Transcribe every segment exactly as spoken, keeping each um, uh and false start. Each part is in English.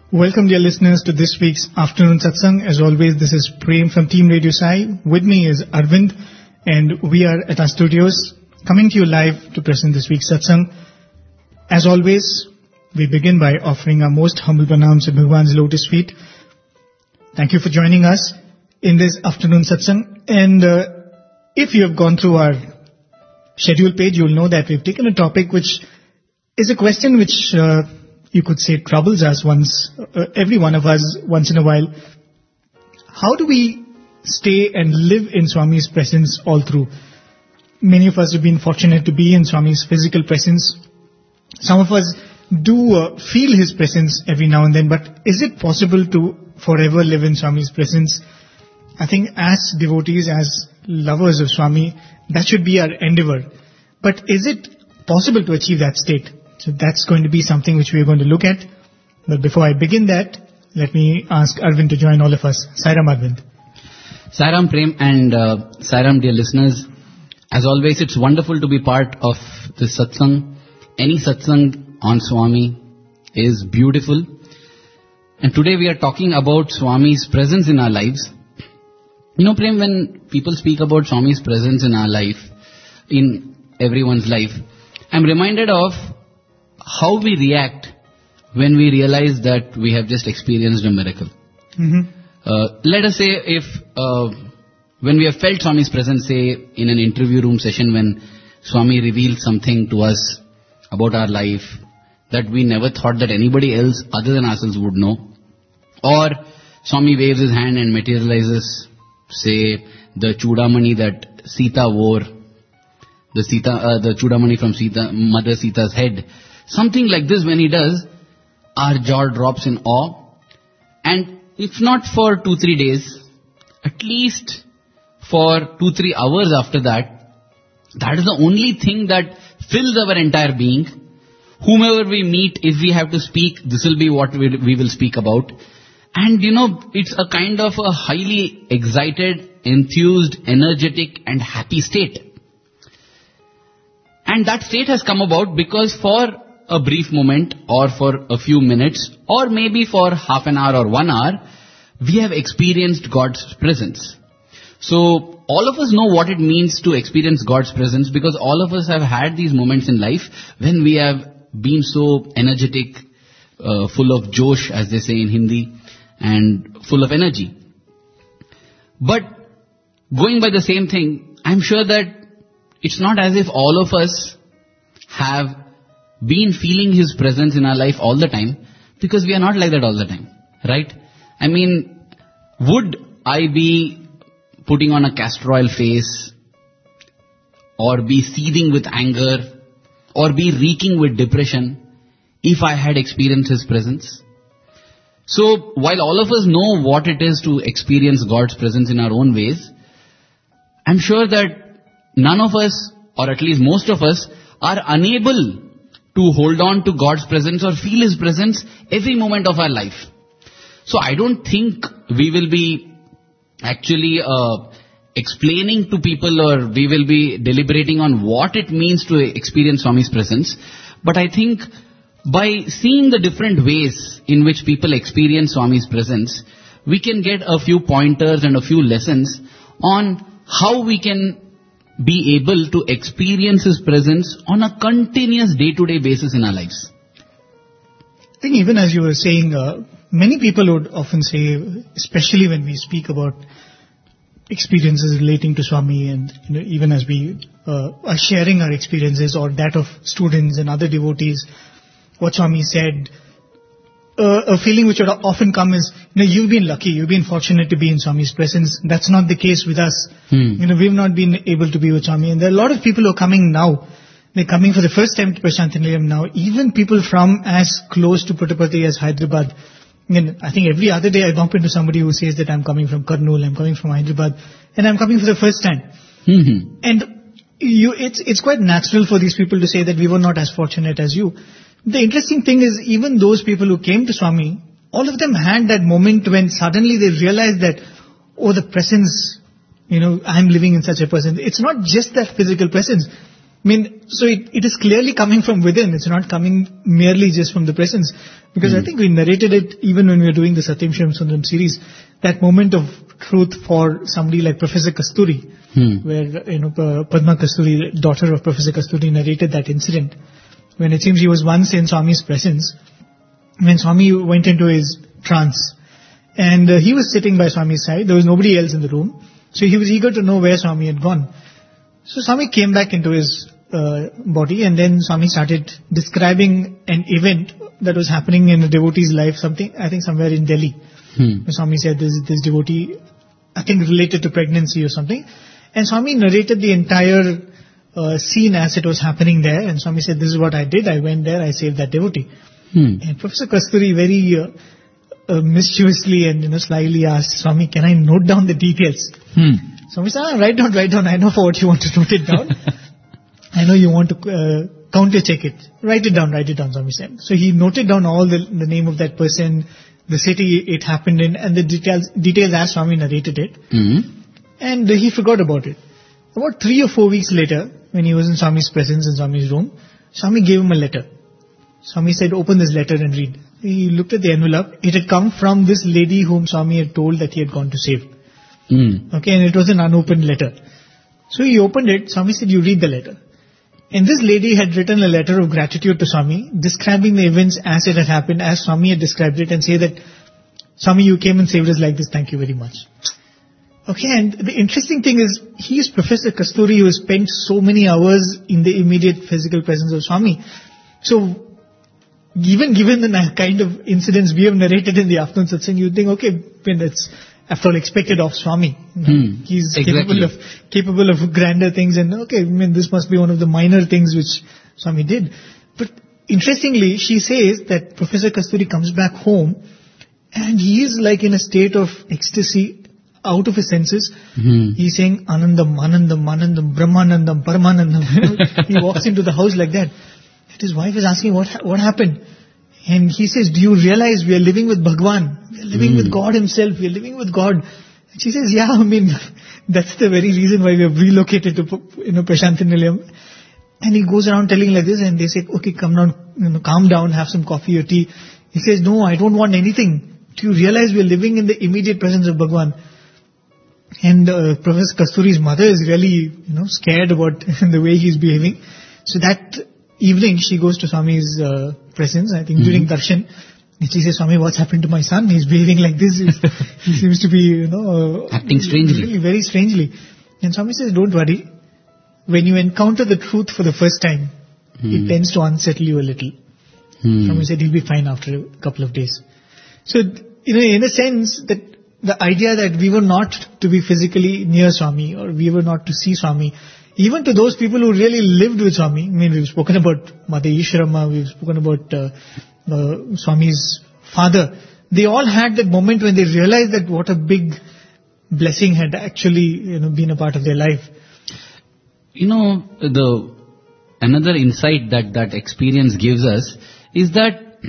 Welcome, dear listeners, to this week's Afternoon Satsang. As always, this is Prem from Team Radio Sai. With me is Arvind, and we are at our studios, coming to you live to present this week's Satsang. As always, we begin by offering our most humble pranams at Bhagwan's lotus feet. Thank you for joining us in this Afternoon Satsang. And uh, if you have gone through our schedule page, you'll know that we've taken a topic which is a question which... Uh, you could say troubles us once, uh, every one of us once in a while. How do we stay and live in Swami's presence all through? Many of us have been fortunate to be in Swami's physical presence. Some of us do uh, feel his presence every now and then, but is it possible to forever live in Swami's presence? I think as devotees, as lovers of Swami, that should be our endeavor. But is it possible to achieve that state? So that's going to be something which we are going to look at. But before I begin that, let me ask Arvind to join all of us. Sairam, Arvind. Sairam, Prem, and uh, Sairam, dear listeners. As always, it's wonderful to be part of this satsang. Any satsang on Swami is beautiful. And today we are talking about Swami's presence in our lives. You know, Prem, when people speak about Swami's presence in our life, in everyone's life, I'm reminded of how we react when we realize that we have just experienced a miracle. Mm-hmm. Uh, let us say if, uh, when we have felt Swami's presence, say in an interview room session when Swami reveals something to us about our life that we never thought that anybody else other than ourselves would know. Or Swami waves his hand and materializes, say, the Chudamani that Sita wore, the Sita, uh, the Chudamani from Sita, Mother Sita's head. Something like this, when he does, our jaw drops in awe. And if not for two, three days, at least for two, three hours after that, that is the only thing that fills our entire being. Whomever we meet, if we have to speak, this will be what we, we will speak about. And you know, it's a kind of a highly excited, enthused, energetic and happy state. And that state has come about because for a brief moment or for a few minutes or maybe for half an hour or one hour, we have experienced God's presence. So all of us know what it means to experience God's presence because all of us have had these moments in life when we have been so energetic, uh, full of josh, as they say in Hindi, and full of energy. But going by the same thing, I'm sure that it's not as if all of us have been feeling his presence in our life all the time, because we are not like that all the time, right? I mean, would I be putting on a castor oil face, or be seething with anger, or be reeking with depression if I had experienced his presence? So, while all of us know what it is to experience God's presence in our own ways, I'm sure that none of us, or at least most of us, are unable to hold on to God's presence or feel his presence every moment of our life. So I don't think we will be actually uh, explaining to people or we will be deliberating on what it means to experience Swami's presence. But I think by seeing the different ways in which people experience Swami's presence, we can get a few pointers and a few lessons on how we can be able to experience his presence on a continuous day-to-day basis in our lives. I think even as you were saying, uh, many people would often say, especially when we speak about experiences relating to Swami and you know, even as we uh, are sharing our experiences or that of students and other devotees, what Swami said, uh, a feeling which would often come is, you know, you've been lucky, you've been fortunate to be in Swami's presence. That's not the case with us. Hmm. You know, we've not been able to be with Swami. And there are a lot of people who are coming now. They're coming for the first time to Prashant Nilayam now. Even people from as close to Puttaparthi as Hyderabad. And I think every other day I bump into somebody who says that I'm coming from Kurnool, I'm coming from Hyderabad, and I'm coming for the first time. Mm-hmm. And you, it's, it's quite natural for these people to say that we were not as fortunate as you. The interesting thing is, even those people who came to Swami, all of them had that moment when suddenly they realized that, oh, the presence, you know, I'm living in such a person. It's not just that physical presence. I mean, so it, it is clearly coming from within. It's not coming merely just from the presence. Because mm. I think we narrated it even when we were doing the Satyam Shivam Sundaram series, that moment of truth for somebody like Professor Kasturi, mm. where, you know, Padma Kasturi, daughter of Professor Kasturi, narrated that incident. When it seems he was once in Swami's presence, when Swami went into his trance. And uh, he was sitting by Swami's side. There was nobody else in the room. So he was eager to know where Swami had gone. So Swami came back into his uh, body, and then Swami started describing an event that was happening in a devotee's life, something, I think somewhere in Delhi. Hmm. Swami said this, this devotee, I think related to pregnancy or something. And Swami narrated the entire uh, scene as it was happening there. And Swami said, this is what I did. I went there, I saved that devotee. Hmm. And Professor Kasturi very uh, uh, mischievously and you know slyly asked Swami, can I note down the details? Hmm. Swami said, ah, write down, write down. I know for what you want to note it down. I know you want to uh, counter check it. Write it down, write it down, Swami said. So he noted down all the, the name of that person, the city it happened in, and the details details as Swami narrated it. Mm-hmm. And uh, he forgot about it. About three or four weeks later, when he was in Swami's presence in Swami's room, Swami gave him a letter. Swami said, open this letter and read. He looked at the envelope. It had come from this lady whom Swami had told that he had gone to save. Mm. Okay, and it was an unopened letter. So he opened it. Swami said, you read the letter. And this lady had written a letter of gratitude to Swami, describing the events as it had happened, as Swami had described it, and say that, Swami, you came and saved us like this, thank you very much. Okay, and the interesting thing is, he is Professor Kasturi, who has spent so many hours in the immediate physical presence of Swami. So, even given the kind of incidents we have narrated in the afternoon satsang, you think, okay, that's after all expected of Swami. You know, hmm, he's exactly. capable of capable of grander things, and okay, I mean, this must be one of the minor things which Swami did. But interestingly, she says that Professor Kasturi comes back home, and he is like in a state of ecstasy, out of his senses. Hmm. He's saying, Anandam, Anandam, Anandam, Brahmanandam, Paramanandam. He walks into the house like that. His wife is asking, what what happened? And he says, do you realize we are living with Bhagwan? We are living mm. with God himself. We are living with God. And she says, yeah, I mean, that's the very reason why we have relocated to, you know, Prashanti Nilayam. And he goes around telling like this, and they say, okay, come down, you know, calm down, have some coffee or tea. He says, no, I don't want anything. Do you realize we are living in the immediate presence of Bhagwan? And uh, Professor Kasturi's mother is really, you know, scared about the way he's behaving. So that evening, she goes to Swami's uh, presence, I think, mm-hmm. during darshan. And she says, Swami, what's happened to my son? He's behaving like this. He seems to be, you know... Uh, acting strangely. Really very strangely. And Swami says, don't worry. When you encounter the truth for the first time, mm. it tends to unsettle you a little. Mm. Swami said, he'll be fine after a couple of days. So, you know, in a sense, that the idea that we were not to be physically near Swami, or we were not to see Swami, even to those people who really lived with Swami, I mean, we've spoken about Mother Isharamma, we've spoken about uh, uh, Swami's father. They all had that moment when they realized that what a big blessing had actually, you know, been a part of their life. You know, the another insight that that experience gives us is that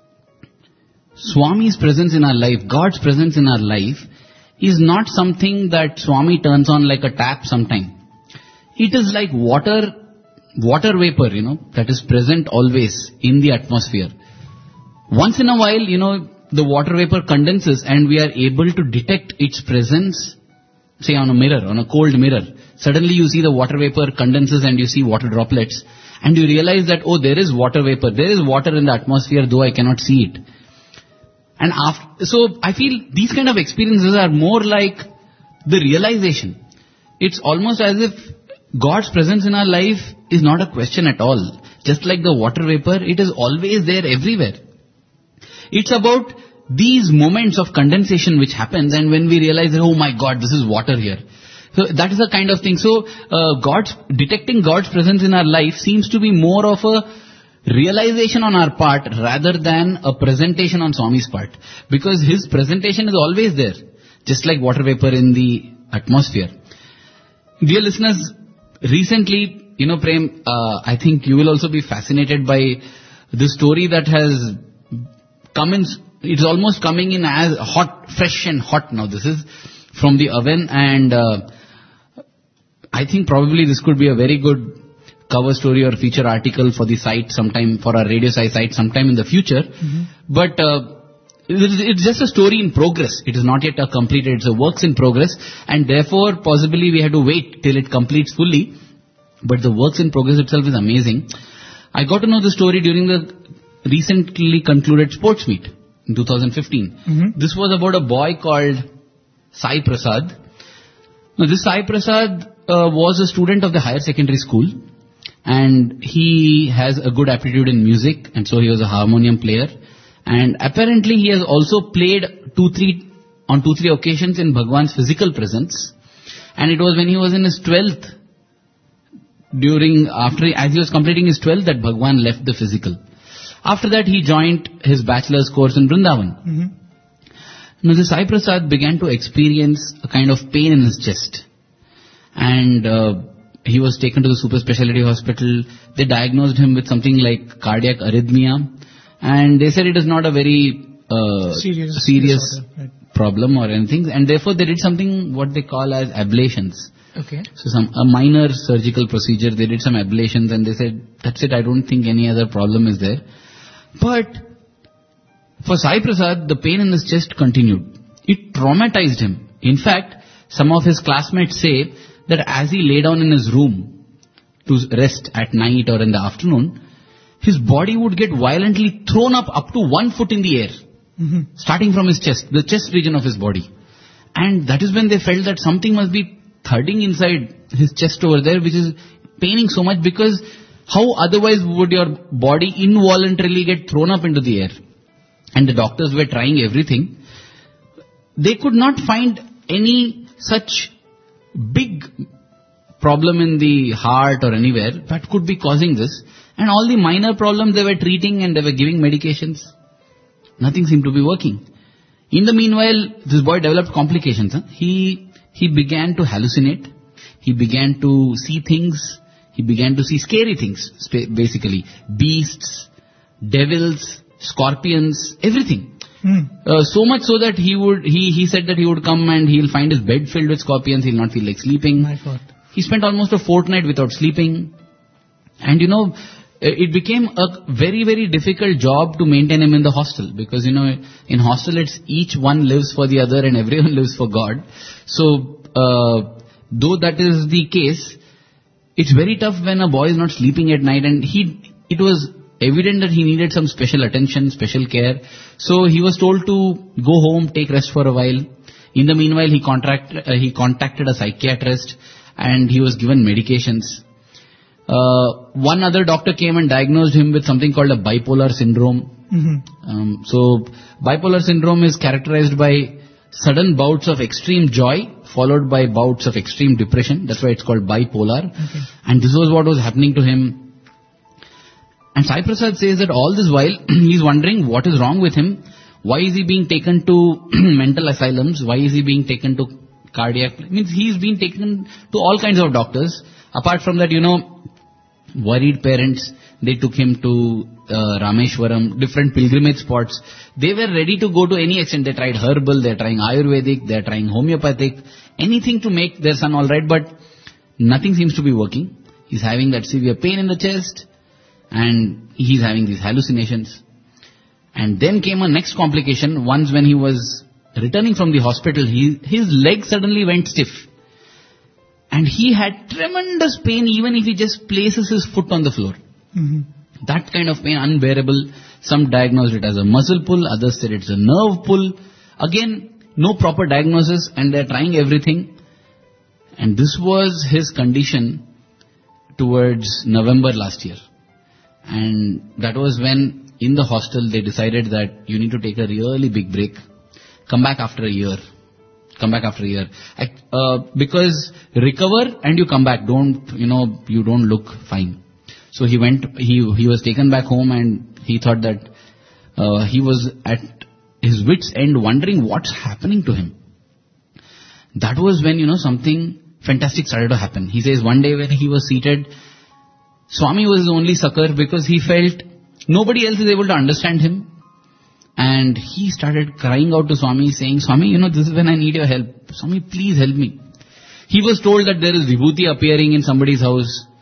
Swami's presence in our life, God's presence in our life, is not something that Swami turns on like a tap sometime. It is like water, water vapor, you know, that is present always in the atmosphere. Once in a while, you know, the water vapor condenses and we are able to detect its presence, say on a mirror, on a cold mirror. Suddenly you see the water vapor condenses and you see water droplets. And you realize that, oh, there is water vapor. There is water in the atmosphere, though I cannot see it. And after, so I feel these kind of experiences are more like the realization. It's almost as if God's presence in our life is not a question at all. Just like the water vapor, it is always there everywhere. It's about these moments of condensation which happens, and when we realize that, oh my God, this is water here. So that is the kind of thing. So uh, God's detecting God's presence in our life seems to be more of a realization on our part rather than a presentation on Swami's part. Because his presentation is always there, just like water vapor in the atmosphere. Dear listeners, recently, you know, Prem, uh, I think you will also be fascinated by the story that has come in. It's almost coming in as hot, fresh and hot now. This is from the oven, and uh, I think probably this could be a very good cover story or feature article for the site sometime, for our Radio Sai site sometime in the future. Mm-hmm. But uh, it's just a story in progress. It is not yet a completed. It's a works in progress, and therefore possibly we have to wait till it completes fully. But the works in progress itself is amazing. I got to know the story during the recently concluded sports meet in two thousand fifteen. Mm-hmm. This was about a boy called Sai Prasad. Now this Sai Prasad uh, was a student of the higher secondary school, and he has a good aptitude in music, and so he was a harmonium player. And apparently he has also played two, three, on two, three occasions in Bhagwan's physical presence. And it was when he was in his twelfth, during, after, as he was completing his twelfth, that Bhagwan left the physical. After that he joined his bachelor's course in Vrindavan. Mm-hmm. Now this Sai Prasad began to experience a kind of pain in his chest. And uh, he was taken to the super specialty hospital. They diagnosed him with something like cardiac arrhythmia. And they said it is not a very uh, serious, serious right. problem or anything. And therefore they did something what they call as ablations. Okay. So some a minor surgical procedure. They did some ablations and they said, that's it, I don't think any other problem is there. But for Sai Prasad, the pain in his chest continued. It traumatized him. In fact, some of his classmates say that as he lay down in his room to rest at night or in the afternoon, his body would get violently thrown up up to one foot in the air, mm-hmm. starting from his chest, the chest region of his body. And that is when they felt that something must be thudding inside his chest over there, which is paining so much, because how otherwise would your body involuntarily get thrown up into the air? And the doctors were trying everything. They could not find any such big problem in the heart or anywhere that could be causing this. And all the minor problems they were treating and they were giving medications. Nothing seemed to be working. In the meanwhile, this boy developed complications. Huh? He he began to hallucinate. He began to see things. He began to see scary things, basically. Beasts, devils, scorpions, everything. Hmm. Uh, so much so that he would, he, he said that he would come and he'll find his bed filled with scorpions. He'll not feel like sleeping. My God. He spent almost a fortnight without sleeping. And you know, it became a very, very difficult job to maintain him in the hostel, because, you know, in hostel it's each one lives for the other and everyone lives for God. So, uh, though that is the case, it's very tough when a boy is not sleeping at night, and he, it was evident that he needed some special attention, special care. So he was told to go home, take rest for a while. In the meanwhile, he contract, uh, he contacted a psychiatrist and he was given medications. Uh, one other doctor came and diagnosed him with something called a bipolar syndrome. Mm-hmm. Um, so bipolar syndrome is characterized by sudden bouts of extreme joy followed by bouts of extreme depression. That's why it's called bipolar. Okay. And this was what was happening to him. And Sai Prasad says that all this while he's wondering what is wrong with him. Why is he being taken to mental asylums? Why is he being taken to cardiac? It means he's been taken to all kinds of doctors. Apart from that, you know, worried parents, they took him to uh, Rameshwaram, different pilgrimage spots. They were ready to go to any extent. They tried herbal, they're trying Ayurvedic, they're trying homeopathic, anything to make their son alright, but nothing seems to be working. He's having that severe pain in the chest, and he's having these hallucinations. And then came a next complication. Once when he was returning from the hospital, he, his leg suddenly went stiff. And he had tremendous pain even if he just places his foot on the floor. Mm-hmm. That kind of pain, unbearable. Some diagnosed it as a muscle pull, others said it's a nerve pull. Again, no proper diagnosis, and they're trying everything. And this was his condition towards November last year. And that was when in the hostel they decided that you need to take a really big break. Come back after a year. Come back after a year. Uh, because recover and you come back. Don't, you know, you don't look fine. So he went, he he was taken back home, and he thought that uh, he was at his wit's end wondering what's happening to him. That was when, you know, something fantastic started to happen. He says one day when he was seated, Swami was his only succor, because he felt nobody else is able to understand him. And he started crying out to Swami, saying, Swami, you know, this is when I need your help. Swami, please help me. He was told that there is vibhuti appearing in somebody's house.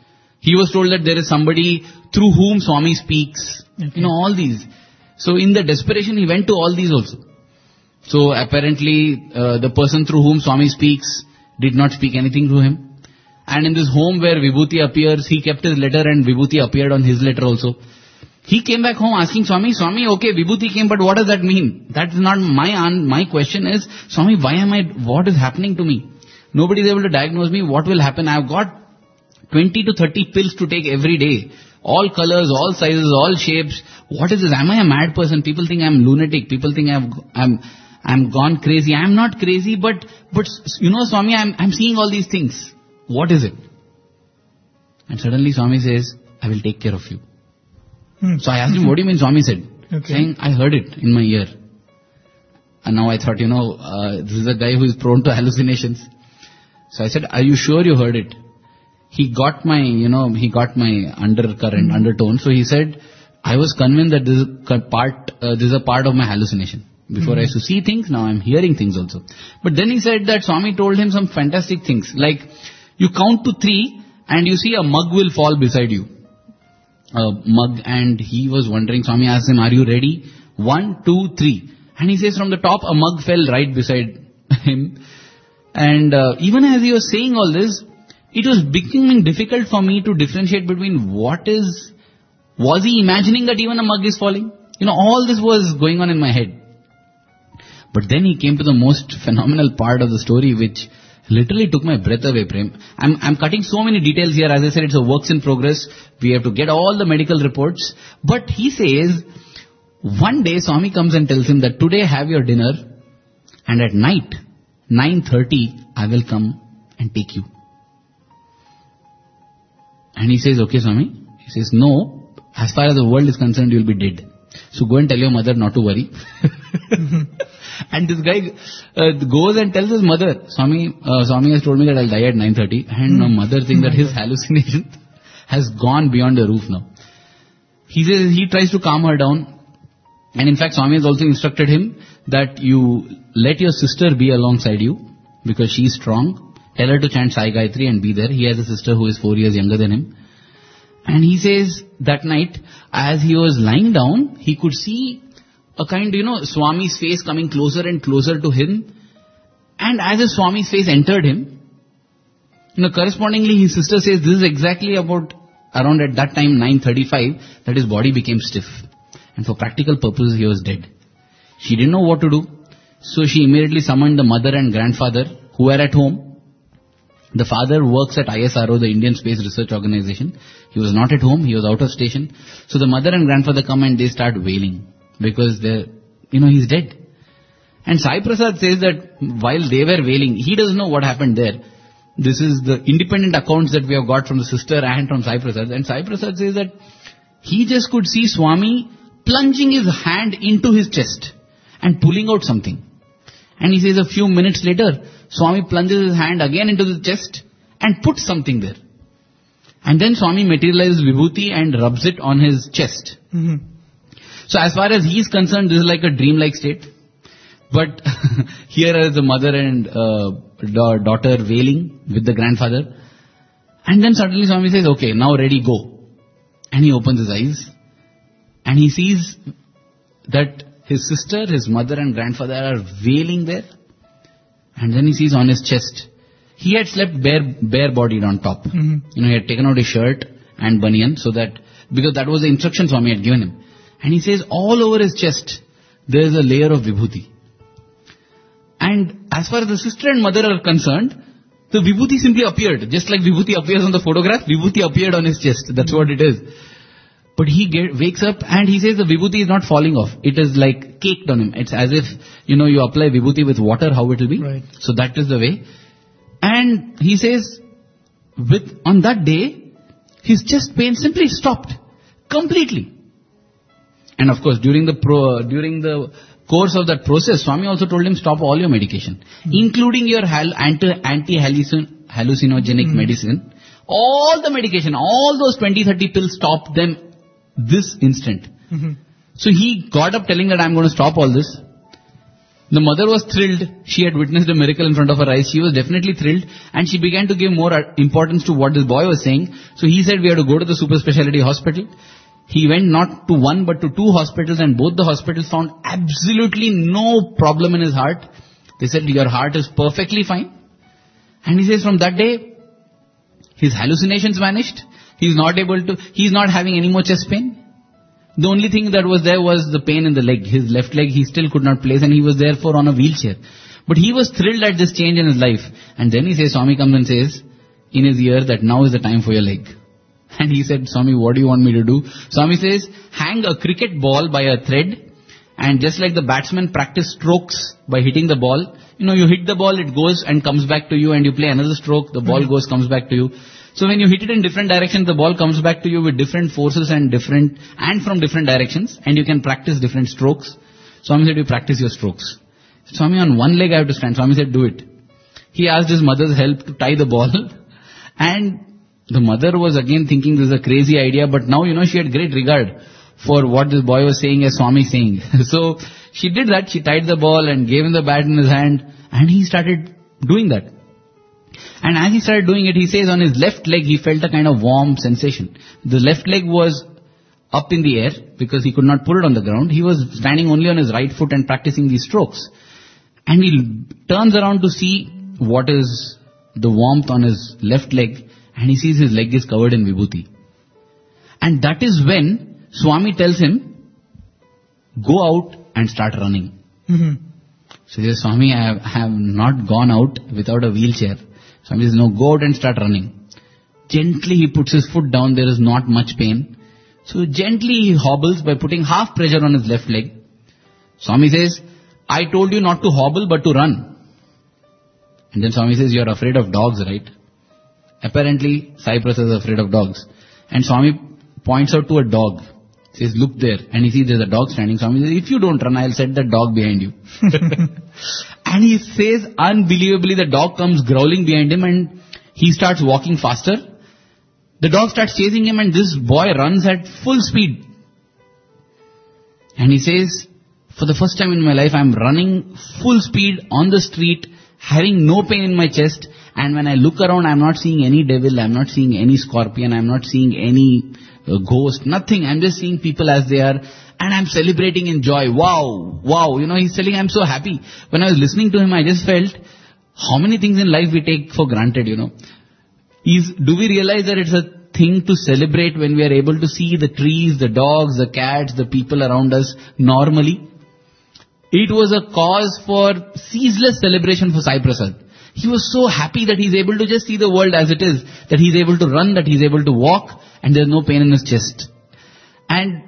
He was told that there is somebody through whom Swami speaks. Okay. You know, all these. So in the desperation, he went to all these also. So apparently, uh, the person through whom Swami speaks did not speak anything to him. And in this home where Vibhuti appears, he kept his letter and Vibhuti appeared on his letter also. He came back home asking Swami, Swami, okay, Vibhuti came, but what does that mean? That is not my my question is, Swami, why am I, what is happening to me? Nobody is able to diagnose me. What will happen? I have got twenty to thirty pills to take every day. All colors, all sizes, all shapes. What is this? Am I a mad person? People think I am lunatic. People think I have, I'm, I'm gone crazy. I am not crazy, but, but, you know, Swami, I'm, I'm seeing all these things. What is it? And suddenly Swami says, I will take care of you. Hmm. So I asked him, what do you mean? Swami said, okay. Saying, I heard it in my ear. And now I thought, you know, uh, this is a guy who is prone to hallucinations. So I said, are you sure you heard it? He got my, you know, he got my undercurrent, mm-hmm. undertone. So he said, I was convinced that this is a part, uh, this is a part of my hallucination. Before mm-hmm. I used to see things, now I'm hearing things also. But then he said that Swami told him some fantastic things. Like, you count to three and you see a mug will fall beside you. A mug, and he was wondering, Swami asked him, are you ready? One, two, three. And he says from the top, a mug fell right beside him. And uh, even as he was saying all this, it was becoming difficult for me to differentiate between what is, was he imagining that even a mug is falling? You know, all this was going on in my head. But then he came to the most phenomenal part of the story, which literally took my breath away, Prem. I'm, I'm cutting so many details here. As I said, it's a works in progress. We have to get all the medical reports. But he says, one day Swami comes and tells him that today have your dinner, and at night, nine thirty, I will come and take you. And he says, okay, Swami. He says, no, as far as the world is concerned, you will be dead. So go and tell your mother not to worry. And this guy uh, goes and tells his mother, Swami, uh, Swami has told me that I'll die at nine thirty. And mm. mother thinks that his hallucination has gone beyond the roof now. He says, he tries to calm her down. And in fact, Swami has also instructed him that you let your sister be alongside you, because she is strong. Tell her to chant Sai Gayatri and be there. He has a sister who is four years younger than him. And he says that night, as he was lying down, he could see a kind, you know, Swami's face coming closer and closer to him. And as the Swami's face entered him, you know, correspondingly his sister says this is exactly about around at that time nine thirty-five, that his body became stiff. And for practical purposes he was dead. She didn't know what to do. So she immediately summoned the mother and grandfather who were at home. The father works at I S R O, the Indian Space Research Organization. He was not at home, he was out of station. So the mother and grandfather come and they start wailing, because they, you know, he's dead. And Sai Prasad says that while they were wailing, he doesn't know what happened there. This is the independent accounts that we have got from the sister and from Sai Prasad. And Sai Prasad says that he just could see Swami plunging his hand into his chest and pulling out something. And he says a few minutes later, Swami plunges his hand again into the chest and puts something there. And then Swami materializes Vibhuti and rubs it on his chest. Mm-hmm. So as far as he is concerned, this is like a dreamlike state. But here is the mother and uh, da- daughter wailing with the grandfather. And then suddenly Swami says, okay, now ready, go. And he opens his eyes. And he sees that his sister, his mother and grandfather are wailing there. And then he sees on his chest, he had slept bare, bare-bodied on top. Mm-hmm. You know, he had taken out his shirt and banyan, so that, because that was the instruction Swami had given him. And he says all over his chest, there is a layer of Vibhuti. And as far as the sister and mother are concerned, the Vibhuti simply appeared. Just like Vibhuti appears on the photograph, Vibhuti appeared on his chest. That's what it is. But he get, wakes up and he says the Vibhuti is not falling off. It is like caked on him. It's as if, you know, you apply Vibhuti with water, how it will be. Right. So that is the way. And he says, with on that day, his chest pain simply stopped. Completely. And of course, during the pro, during the course of that process, Swami also told him, stop all your medication, mm. including your hal, anti, anti-hallucinogenic mm. medicine. All the medication, all those twenty, thirty pills, stop them this instant. Mm-hmm. So he got up telling that I'm going to stop all this. The mother was thrilled. She had witnessed a miracle in front of her eyes. She was definitely thrilled, and she began to give more importance to what this boy was saying. So he said, we have to go to the super specialty hospital. He went not to one but to two hospitals, and both the hospitals found absolutely no problem in his heart. They said, your heart is perfectly fine. And he says from that day, his hallucinations vanished. He's not able to, he's not having any more chest pain. The only thing that was there was the pain in the leg. His left leg he still could not place, and he was therefore on a wheelchair. But he was thrilled at this change in his life. And then he says, Swami comes and says in his ear that now is the time for your leg. And he said, Swami, what do you want me to do? Swami says, hang a cricket ball by a thread, and just like the batsman practice strokes by hitting the ball, you know, you hit the ball, it goes and comes back to you, and you play another stroke, the ball mm-hmm. goes, comes back to you. So when you hit it in different directions, the ball comes back to you with different forces and different, and from different directions, and you can practice different strokes. Swami said, you practice your strokes. Swami, on one leg I have to stand. Swami said, do it. He asked his mother's help to tie the ball, and the mother was again thinking this is a crazy idea, but now, you know, she had great regard for what this boy was saying as Swami saying. So she did that. She tied the ball and gave him the bat in his hand, and he started doing that. And as he started doing it, he says on his left leg, he felt a kind of warm sensation. The left leg was up in the air because he could not put it on the ground. He was standing only on his right foot and practicing these strokes. And he turns around to see what is the warmth on his left leg, and he sees his leg is covered in vibhuti. And that is when Swami tells him, go out and start running. Mm-hmm. So he says, Swami, I have, I have not gone out without a wheelchair. Swami says, no, go out and start running. Gently he puts his foot down, there is not much pain. So gently he hobbles by putting half pressure on his left leg. Swami says, I told you not to hobble but to run. And then Swami says, you are afraid of dogs, right? Apparently, Sai Prasad is afraid of dogs. And Swami points out to a dog. Says, look there. And he sees there's a dog standing. Swami says, if you don't run, I'll set the dog behind you. And he says, unbelievably, the dog comes growling behind him and he starts walking faster. The dog starts chasing him and this boy runs at full speed. And he says, for the first time in my life, I'm running full speed on the street, having no pain in my chest. And when I look around, I'm not seeing any devil, I'm not seeing any scorpion, I'm not seeing any uh, ghost, nothing. I'm just seeing people as they are. And I'm celebrating in joy. Wow, wow. You know, he's telling, I'm so happy. When I was listening to him, I just felt how many things in life we take for granted, you know. Is, do we realize that it's a thing to celebrate when we are able to see the trees, the dogs, the cats, the people around us normally? It was a cause for ceaseless celebration for Sai Prasad. He was so happy that he's able to just see the world as it is, that he's able to run, that he's able to walk, and there's no pain in his chest. And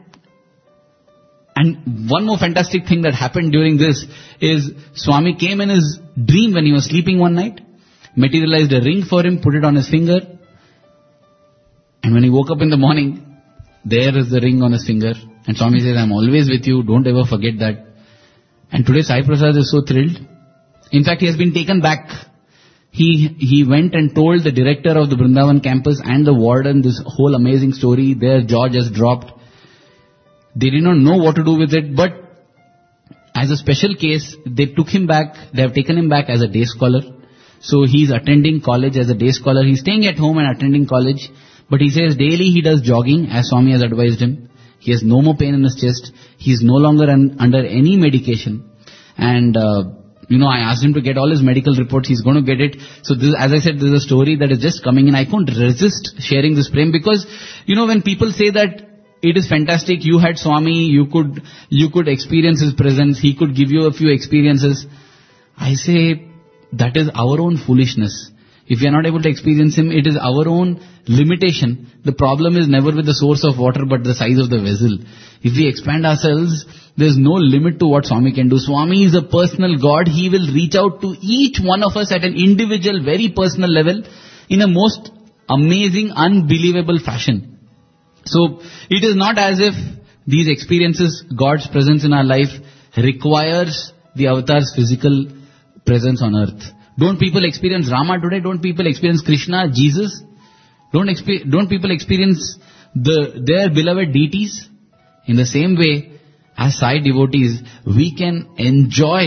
And one more fantastic thing that happened during this is Swami came in his dream when he was sleeping one night, materialized a ring for him, put it on his finger. And when he woke up in the morning, there is the ring on his finger. And Swami says, I'm always with you, don't ever forget that. And today Sai Prasad is so thrilled. In fact, he has been taken back. He he went and told the director of the Vrindavan campus and the warden this whole amazing story. Their jaw just dropped. They did not know what to do with it, but as a special case, they took him back, they have taken him back as a day scholar. So he's attending college as a day scholar. He's staying at home and attending college, but he says daily he does jogging as Swami has advised him. He has no more pain in his chest. He's no longer un, under any medication. And, uh, you know, I asked him to get all his medical reports. He's going to get it. So this, as I said, this is a story that is just coming in. I couldn't resist sharing this prem because, you know, when people say that it is fantastic, you had Swami, you could, you could experience his presence, he could give you a few experiences. I say, that is our own foolishness. If we are not able to experience him, it is our own limitation. The problem is never with the source of water, but the size of the vessel. If we expand ourselves, there is no limit to what Swami can do. Swami is a personal God. He will reach out to each one of us at an individual, very personal level in a most amazing, unbelievable fashion. So, it is not as if these experiences, God's presence in our life, requires the avatar's physical presence on earth. Don't people experience Rama today? Don't people experience Krishna, Jesus? Don't expe- don't people experience the their beloved deities? In the same way, as Sai devotees, we can enjoy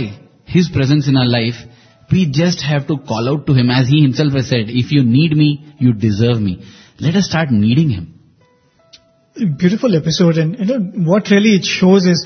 His presence in our life, we just have to call out to Him, as He Himself has said, if you need me, you deserve me. Let us start needing Him. Beautiful episode, and you know what really it shows is,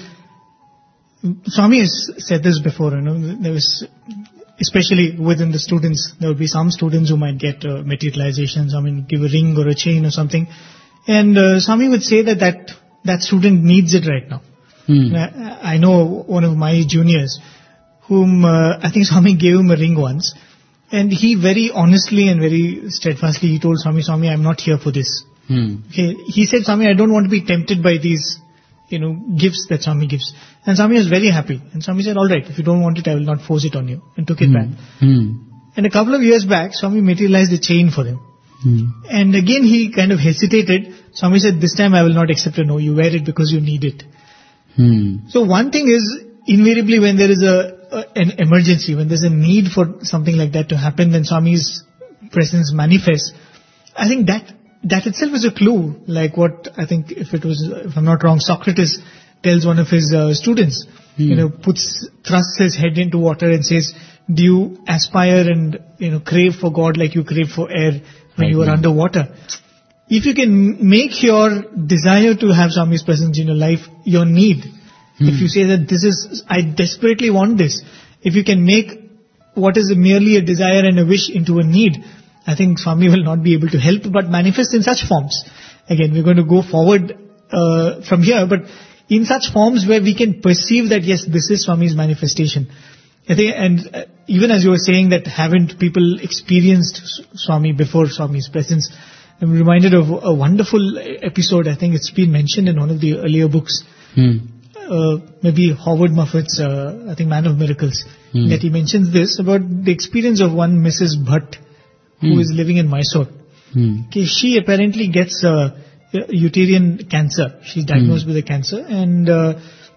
Swami has said this before, you know, there was, especially within the students, there will be some students who might get uh, materializations, I mean, give a ring or a chain or something, and uh, Swami would say that that, that student needs it right now. Hmm. I, I know one of my juniors, whom uh, I think Swami gave him a ring once, and he very honestly and very steadfastly, he told Swami, Swami, I'm not here for this. Hmm. Okay. He said, Swami, I don't want to be tempted by these, you know, gifts that Swami gives. And Swami was very happy. And Swami said, all right, if you don't want it, I will not force it on you. And took it Hmm. back. Hmm. And a couple of years back, Swami materialized a chain for him. Hmm. And again, he kind of hesitated. Swami said, this time I will not accept a no. You wear it because you need it. Hmm. So one thing is, invariably when there is a, a an emergency, when there's a need for something like that to happen, then Swami's presence manifests. I think that that itself is a clue, like what I think, if it was, if I'm not wrong, Socrates tells one of his uh, students, Hmm. you know, puts, thrusts his head into water and says, do you aspire and, you know, crave for God like you crave for air when Right, you are yeah. underwater? If you can make your desire to have Swami's presence in your life your need, Hmm. if you say that this is, I desperately want this, if you can make what is merely a desire and a wish into a need, I think Swami will not be able to help but manifest in such forms. Again, we're going to go forward uh, from here, but in such forms where we can perceive that yes, this is Swami's manifestation. I think, and uh, even as you were saying that haven't people experienced S- Swami before Swami's presence, I'm reminded of a wonderful episode. I think it's been mentioned in one of the earlier books. Hmm. Uh, maybe Howard Moffat's, uh, I think, Man of Miracles, Hmm. that he mentions this about the experience of one Missus Bhatt, who Hmm. is living in Mysore. Hmm. Okay, she apparently gets uh, uterine cancer. She's diagnosed with a cancer, and uh,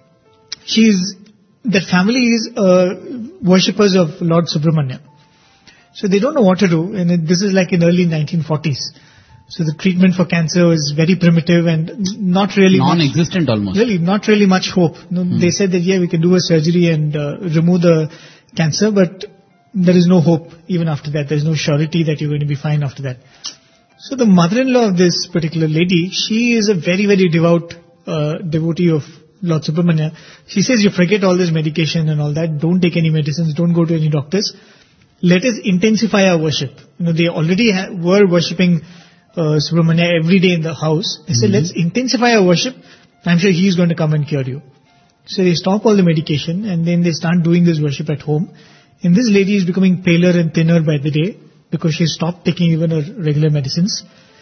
she's that family is uh, worshippers of Lord Subramanya. So they don't know what to do, and it, this is like in early nineteen forties. So the treatment for cancer is very primitive and not really much- Non-existent almost. Really, not really much hope. You know, They said that, yeah, we can do a surgery and uh, remove the cancer, but there is no hope even after that. There is no surety that you're going to be fine after that. So the mother-in-law of this particular lady, she is a very, very devout uh, devotee of Lord Subramanya. She says, you forget all this medication and all that. Don't take any medicines. Don't go to any doctors. Let us intensify our worship. You know, they already ha- were worshipping uh, Subramanya every day in the house. They said, let's intensify our worship. I'm sure he's going to come and cure you. So they stop all the medication and then they start doing this worship at home. And this lady is becoming paler and thinner by the day because she stopped taking even her regular medicines.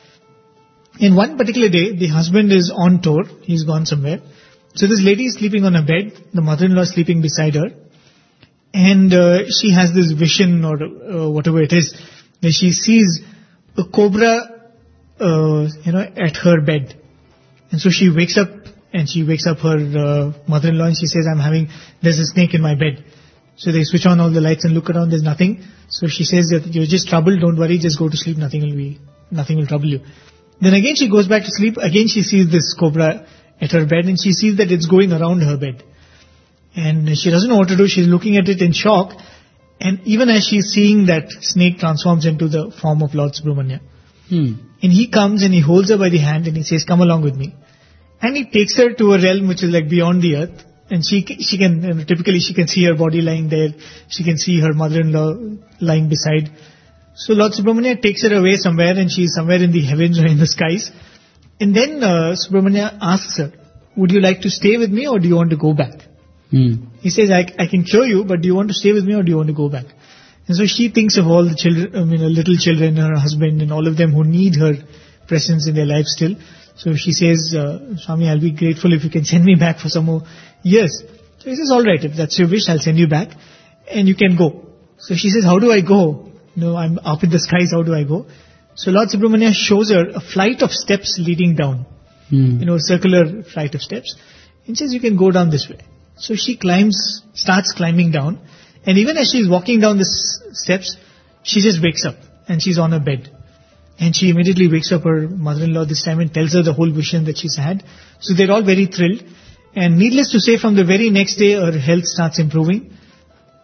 And one particular day, the husband is on tour. He's gone somewhere. So this lady is sleeping on a bed. The mother-in-law is sleeping beside her. And uh, she has this vision or uh, whatever it is, that she sees a cobra, uh, you know, at her bed. And so she wakes up and she wakes up her uh, mother-in-law and she says, I'm having, there's a snake in my bed. So they switch on all the lights and look around, there's nothing. So she says that you're just troubled, don't worry, just go to sleep, nothing will be, nothing will trouble you. Then again she goes back to sleep, again she sees this cobra at her bed and she sees that it's going around her bed. And she doesn't know what to do, she's looking at it in shock. And even as she's seeing that snake transforms into the form of Lord Subramanya. Hmm. And he comes and he holds her by the hand and he says, come along with me. And he takes her to a realm which is like beyond the earth. And she she can, you know, typically she can see her body lying there. She can see her mother-in-law lying beside. So Lord Subramanya takes her away somewhere and she's somewhere in the heavens or in the skies. And then uh, Subramanya asks her, would you like to stay with me or do you want to go back? Hmm. He says, I, I can cure you, but do you want to stay with me or do you want to go back? And so she thinks of all the children, I mean, her little children, her husband and all of them who need her presence in their life still. So she says, uh, Swami, I'll be grateful if you can send me back for some more years. So he says, all right, if that's your wish, I'll send you back and you can go. So she says, how do I go? No, I'm up in the skies, how do I go? So Lord Subramanya shows her a flight of steps leading down, Hmm. you know, a circular flight of steps, and says, you can go down this way. So she climbs, starts climbing down, and even as she's walking down the s- steps, she just wakes up and she's on her bed. And she immediately wakes up her mother-in-law this time and tells her the whole vision that she's had. So they're all very thrilled. And needless to say, from the very next day, her health starts improving.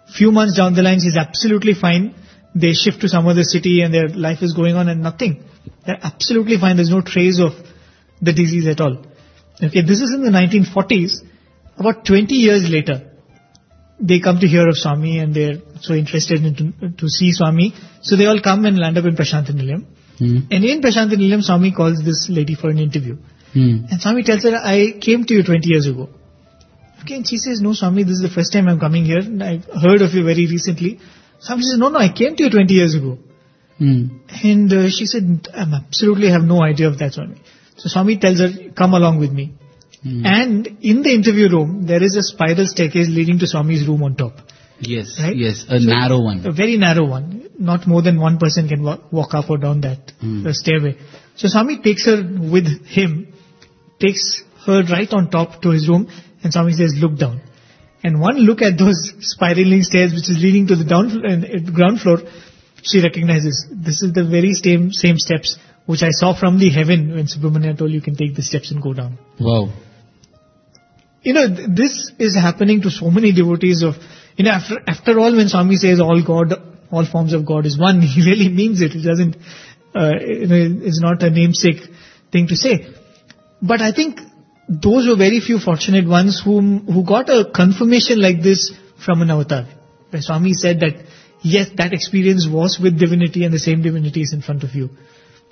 Few months down the line, she's absolutely fine. They shift to some other city and their life is going on and nothing. They're absolutely fine. There's no trace of the disease at all. Okay, this is in the nineteen forties. About twenty years later, they come to hear of Swami and they're so interested in to, to see Swami. So they all come and land up in Prasanthi Nilayam. Hmm. And in Prasanthi Nilayam, Swami calls this lady for an interview. Hmm. And Swami tells her, I came to you twenty years ago. Okay, and she says, no Swami, this is the first time I'm coming here. And I've heard of you very recently. Swami says, no, no, I came to you twenty years ago. Hmm. And uh, she said, I absolutely have no idea of that, Swami. So Swami tells her, come along with me. Hmm. And in the interview room, there is a spiral staircase leading to Swami's room on top. Yes, Right? yes, a So, narrow one. A very narrow one. Not more than one person can walk, walk up or down that Hmm. uh, stairway. So Swami takes her with him, takes her right on top to his room, and Swami says, look down. And one look at those spiraling stairs which is leading to the down uh, ground floor, she recognizes this is the very same same steps which I saw from the heaven when Subramania told you can take the steps and go down. Wow. You know, th- this is happening to so many devotees of, you know, after, after all, when Swami says all God, all forms of God is one, he really means it. It doesn't, uh, you know, it's not a namesake thing to say. But I think those were very few fortunate ones whom, who got a confirmation like this from an avatar. Where Swami said that, yes, that experience was with divinity and the same divinity is in front of you.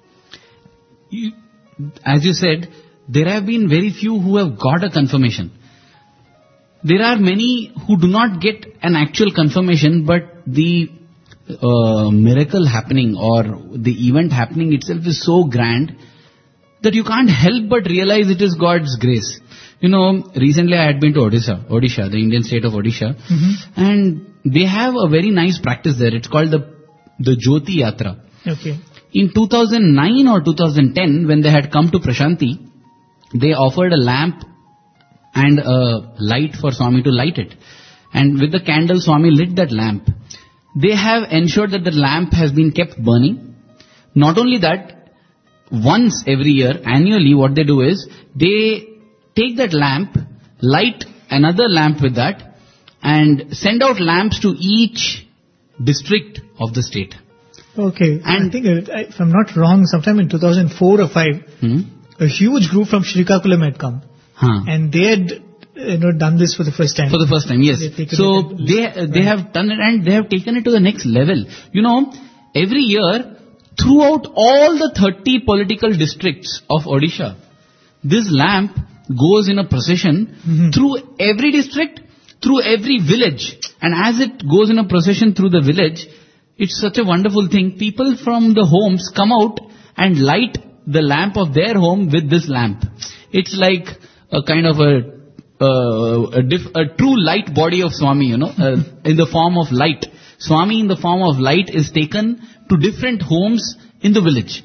You, as you said, there have been very few who have got a confirmation. There are many who do not get an actual confirmation, but the uh, miracle happening or the event happening itself is so grand that you can't help but realize it is God's grace. You know, recently I had been to Odisha, Odisha, the Indian state of Odisha, Mm-hmm. and they have a very nice practice there. It's called the the Jyoti Yatra. Okay. In two thousand nine or two thousand ten, when they had come to Prasanthi, they offered a lamp and a light for Swami to light it. And with the candle, Swami lit that lamp. They have ensured that the lamp has been kept burning. Not only that, once every year, annually, what they do is, they take that lamp, light another lamp with that, and send out lamps to each district of the state. Okay. And- I think, uh, if I'm not wrong, sometime in two thousand four or five, Hmm? a huge group from Srikakulam had come. Huh. And they had, you know, done this for the first time. For the first time, yes. They've taken So it- they they have done it and they have taken it to the next level. You know, every year, throughout all the thirty political districts of Odisha, this lamp goes in a procession Mhm. through every district, through every village. And as it goes in a procession through the village, it's such a wonderful thing. People from the homes come out and light the lamp of their home with this lamp. It's like a kind of a uh, a, diff, a true light body of Swami, you know, uh, in the form of light. Swami in the form of light is taken to different homes in the village.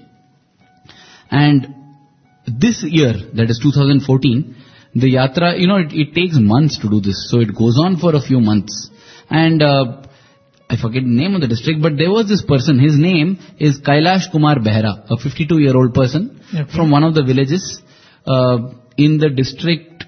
And this year, that is two thousand fourteen, the yatra, you know, it, it takes months to do this. So it goes on for a few months. And uh, I forget the name of the district, but there was this person, his name is Kailash Kumar Behra, a fifty-two-year-old person Okay. from one of the villages uh, in the district,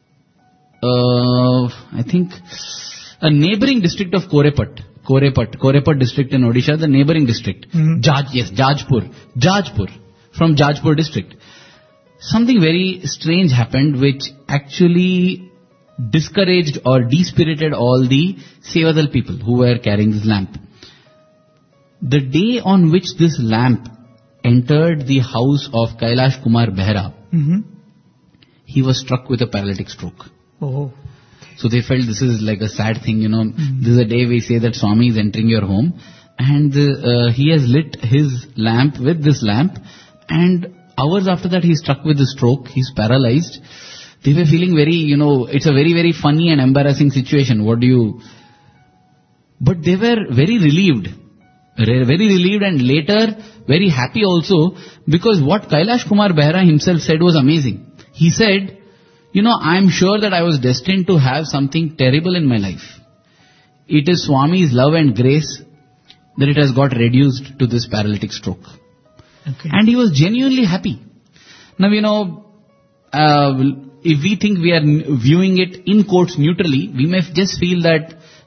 uh, I think, a neighboring district of Korepat. Korepat, Korepat district in Odisha, the neighboring district. Mhm. Jaj, yes, Jajpur. Jajpur, from Jajpur district. Something very strange happened which actually discouraged or despirited all the Sevadal people who were carrying this lamp. The day on which this lamp entered the house of Kailash Kumar Behra, Mm-hmm. he was struck with a paralytic stroke. Oh. So they felt this is like a sad thing, you know. Mhm. This is a day we say that Swami is entering your home, and uh, he has lit his lamp with this lamp, and hours after that he's struck with a stroke, he's paralyzed. They were feeling very, you know, it's a very, very funny and embarrassing situation. What do you... But they were very relieved. Re- Very relieved and later very happy also, because what Kailash Kumar Behra himself said was amazing. He said, you know, I am sure that I was destined to have something terrible in my life. It is Swami's love and grace that it has got reduced to this paralytic stroke. Okay. And he was genuinely happy. Now, you know, uh, if we think we are n- viewing it in quotes neutrally, we may just feel that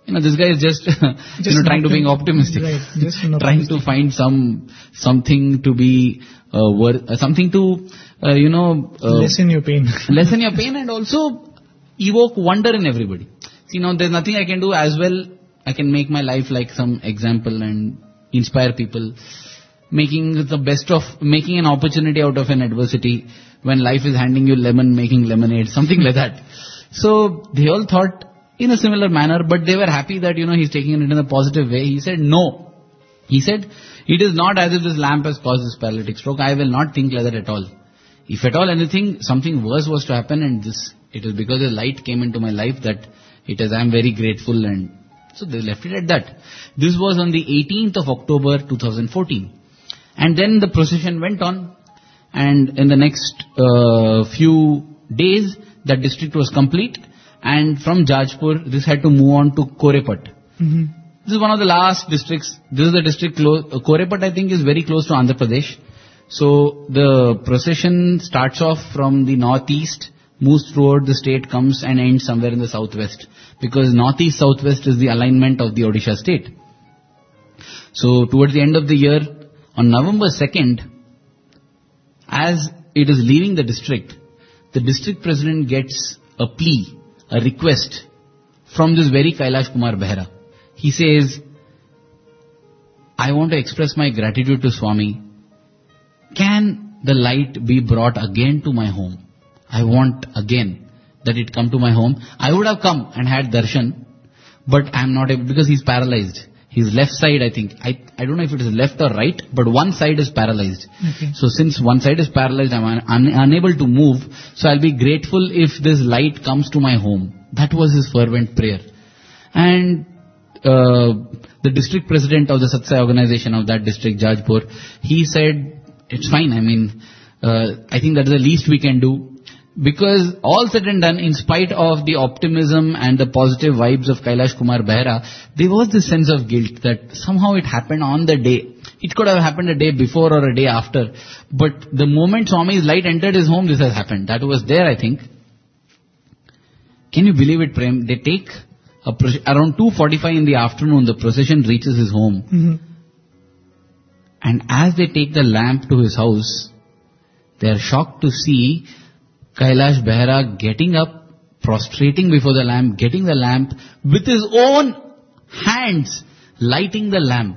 you know, this guy is just, Just you know, trying to not be to- optimistic. right, just an Trying to optimistic. find some, something to be, uh, worth, uh, something to, uh, you know, uh, Lessen your pain. lessen your pain and also evoke wonder in everybody. See, now there's nothing I can do as well. I can make my life like some example and inspire people. Making the best of, making an opportunity out of an adversity. When life is handing you lemon, making lemonade, something like that. So they all thought in a similar manner, but they were happy that, you know, he's taking it in a positive way. He said, no. He said, it is not as if this lamp has caused this paralytic stroke. I will not think like that at all. If at all anything, something worse was to happen, and this, it is because the light came into my life that it is, I am very grateful, and so they left it at that. This was on the eighteenth of October two thousand fourteen. And then the procession went on, and in the next uh, few days, that district was complete, and from Jajpur, this had to move on to Korepat. Mm-hmm. This is one of the last districts. This is the district close. Uh, Korepat, I think, is very close to Andhra Pradesh. So the procession starts off from the northeast, moves throughout the state, comes and ends somewhere in the southwest. Because northeast, southwest is the alignment of the Odisha state. So towards the end of the year, on November second, as it is leaving the district, the district president gets a plea, a request from this very Kailash Kumar Behera. He says, I want to express my gratitude to Swami. Can the light be brought again to my home? I want again that it come to my home. I would have come and had darshan, but I am not able, because he's paralyzed. His left side, I think, I, I don't know if it is left or right, but one side is paralyzed. Okay. So since one side is paralyzed, I am un- un- unable to move. So I'll be grateful if this light comes to my home. That was his fervent prayer. And uh, the district president of the Satsai organization of that district, Jajpur, he said, it's fine. I mean, uh, I think that's the least we can do. Because all said and done, in spite of the optimism and the positive vibes of Kailash Kumar Behera, there was this sense of guilt that somehow it happened on the day. It could have happened a day before or a day after. But the moment Swami's light entered his home, this has happened. That was there, I think. Can you believe it, Prem? They take a pro- around two forty-five in the afternoon, the procession reaches his home. Mm-hmm. And as they take the lamp to his house, they are shocked to see Kailash Behera getting up, prostrating before the lamp, getting the lamp, with his own hands, lighting the lamp.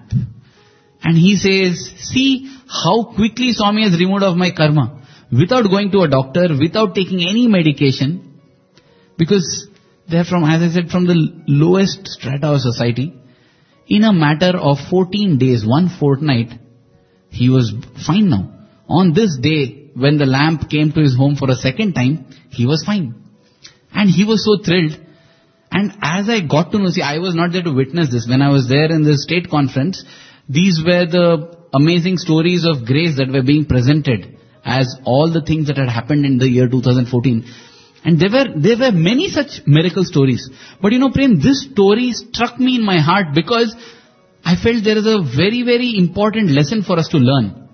And he says, see how quickly Swami has removed of my karma, without going to a doctor, without taking any medication, because they are from, as I said, from the lowest strata of society. In a matter of fourteen days, one fortnight, he was fine now. On this day, when the lamp came to his home for a second time, he was fine. And he was so thrilled. And as I got to know, see, I was not there to witness this. When I was there in the state conference, these were the amazing stories of grace that were being presented as all the things that had happened in the year two thousand fourteen. And there were, there were many such miracle stories. But you know, Prem, this story struck me in my heart because I felt there is a very, very important lesson for us to learn.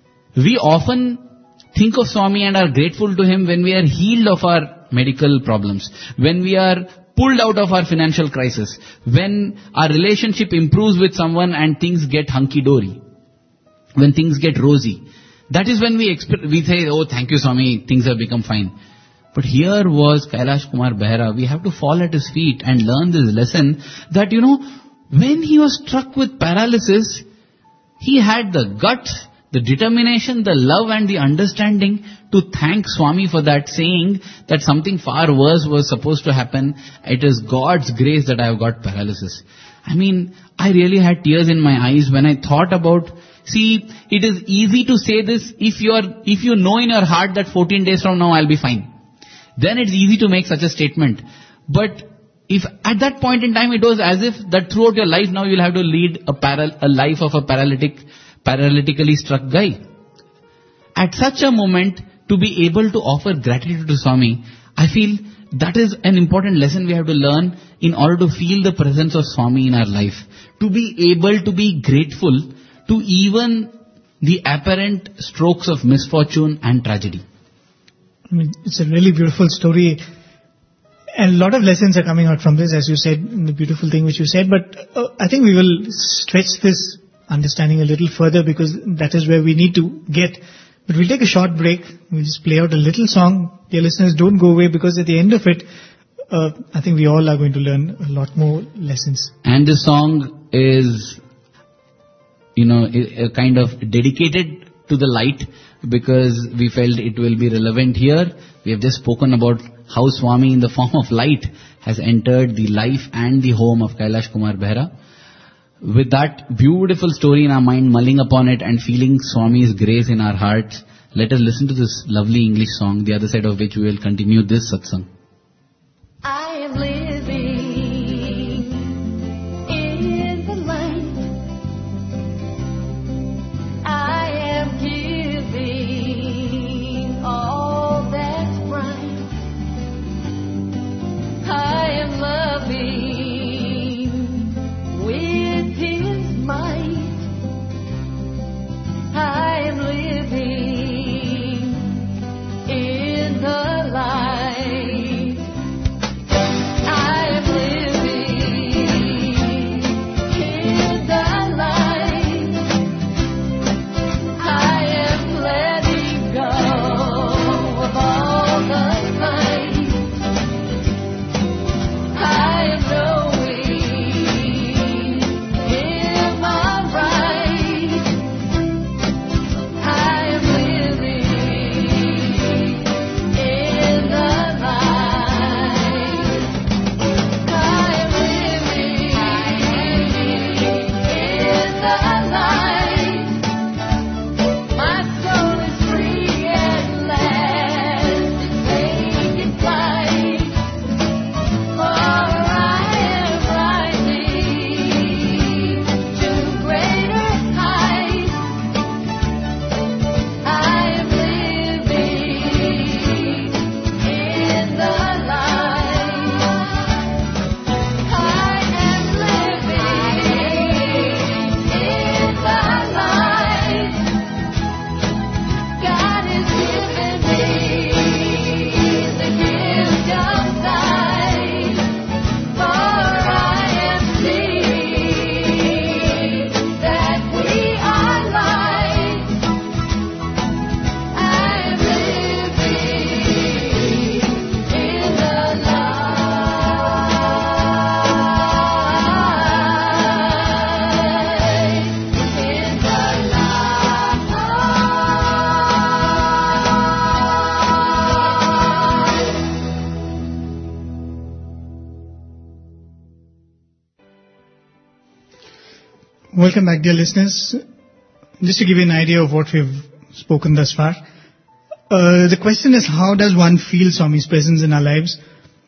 We often think of Swami and are grateful to him when we are healed of our medical problems, when we are pulled out of our financial crisis, when our relationship improves with someone and things get hunky-dory, when things get rosy. That is when we expect, we say, oh, thank you, Swami, things have become fine. But here was Kailash Kumar Behera. We have to fall at his feet and learn this lesson that, you know, when he was struck with paralysis, he had the guts, the determination, the love and the understanding to thank Swami for that, saying that something far worse was supposed to happen. It is God's grace that I have got paralysis. I mean, I really had tears in my eyes when I thought about, see, it is easy to say this if you are, if you know in your heart that fourteen days from now I'll be fine. Then it's easy to make such a statement. But if at that point in time it was as if that throughout your life now you'll have to lead a, paral- a life of a paralytic, paralytically struck guy. At such a moment, to be able to offer gratitude to Swami, I feel that is an important lesson we have to learn in order to feel the presence of Swami in our life. To be able to be grateful to even the apparent strokes of misfortune and tragedy. I mean, it's a really beautiful story. And a lot of lessons are coming out from this, as you said, the beautiful thing which you said. But uh, I think we will stretch this understanding a little further because that is where we need to get. But we'll take a short break. We'll just play out a little song. Dear listeners, don't go away because at the end of it, uh, I think we all are going to learn a lot more lessons. And the song is, you know, a, a kind of dedicated to the light because we felt it will be relevant here. We have just spoken about how Swami in the form of light has entered the life and the home of Kailash Kumar Behera. With that beautiful story in our mind, mulling upon it and feeling Swami's grace in our hearts, let us listen to this lovely English song, the other side of which we will continue this satsang. I am living in the light. I am giving all that's bright. I am loving with His might. I am living in the light. I am living in the light. I am letting go of all the fight. I am knowing Him aright. I am living in the light. I am living in the light. My soul is free at last. It's taking flight. For I am rising to greater heights. I am living in the light. I am living in the light. God has given me the gift of sight. For I am seeing that we are light. I am living in the light. In the light. Welcome back, dear listeners. Just to give you an idea of what we've spoken thus far, uh, the question is, how does one feel Swami's presence in our lives?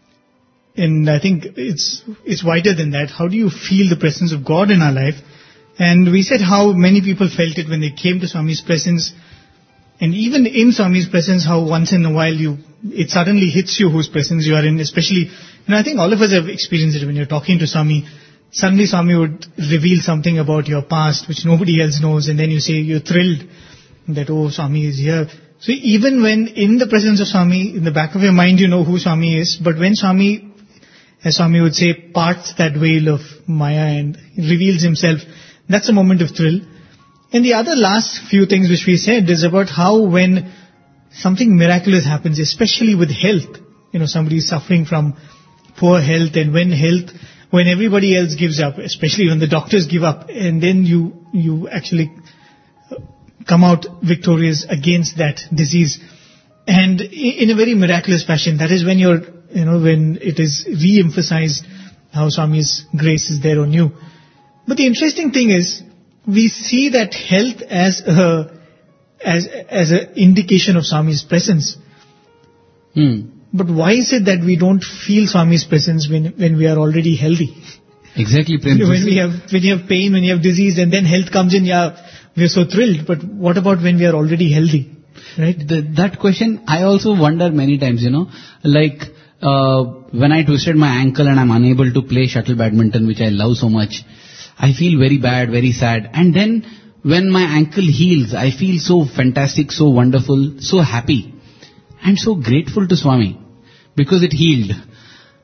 And I think it's it's wider than that. How do you feel the presence of God in our life? And we said how many people felt it when they came to Swami's presence. And even in Swami's presence, how once in a while you, it suddenly hits you whose presence you are in, especially, you know, I think all of us have experienced it when you're talking to Swami. Suddenly Swami would reveal something about your past which nobody else knows, and then you say you're thrilled that, oh, Swami is here. So even when in the presence of Swami, in the back of your mind you know who Swami is, but when Swami, as Swami would say, parts that veil of Maya and reveals himself, that's a moment of thrill. And the other last few things which we said is about how when something miraculous happens, especially with health, you know, somebody is suffering from poor health, and when health, when everybody else gives up, especially when the doctors give up, and then you, you actually come out victorious against that disease. And in a very miraculous fashion, that is when you're, you know, when it is re-emphasized how Swami's grace is there on you. But the interesting thing is, we see that health as a, as, as an indication of Swami's presence. Hmm. But why is it that we don't feel Swami's presence when, when we are already healthy? Exactly, Prem. When we have, when you have pain, when you have disease, and then health comes in, yeah, we are so thrilled. But what about when we are already healthy? Right? The, that question, I also wonder many times, you know, like, uh, when I twisted my ankle and I'm unable to play shuttle badminton, which I love so much, I feel very bad, very sad. And then when my ankle heals, I feel so fantastic, so wonderful, so happy, and so grateful to Swami because it healed.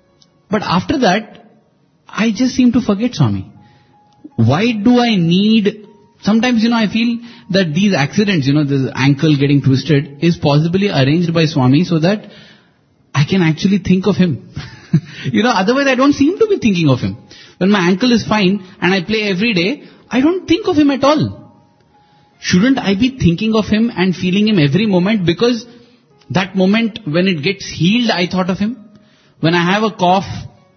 But after that, I just seem to forget Swami. Why do I need... Sometimes, you know, I feel that these accidents, you know, this ankle getting twisted is possibly arranged by Swami so that I can actually think of him. You know, otherwise I don't seem to be thinking of him. When my ankle is fine and I play every day, I don't think of him at all. Shouldn't I be thinking of him and feeling him every moment? Because that moment when it gets healed, I thought of him. When I have a cough,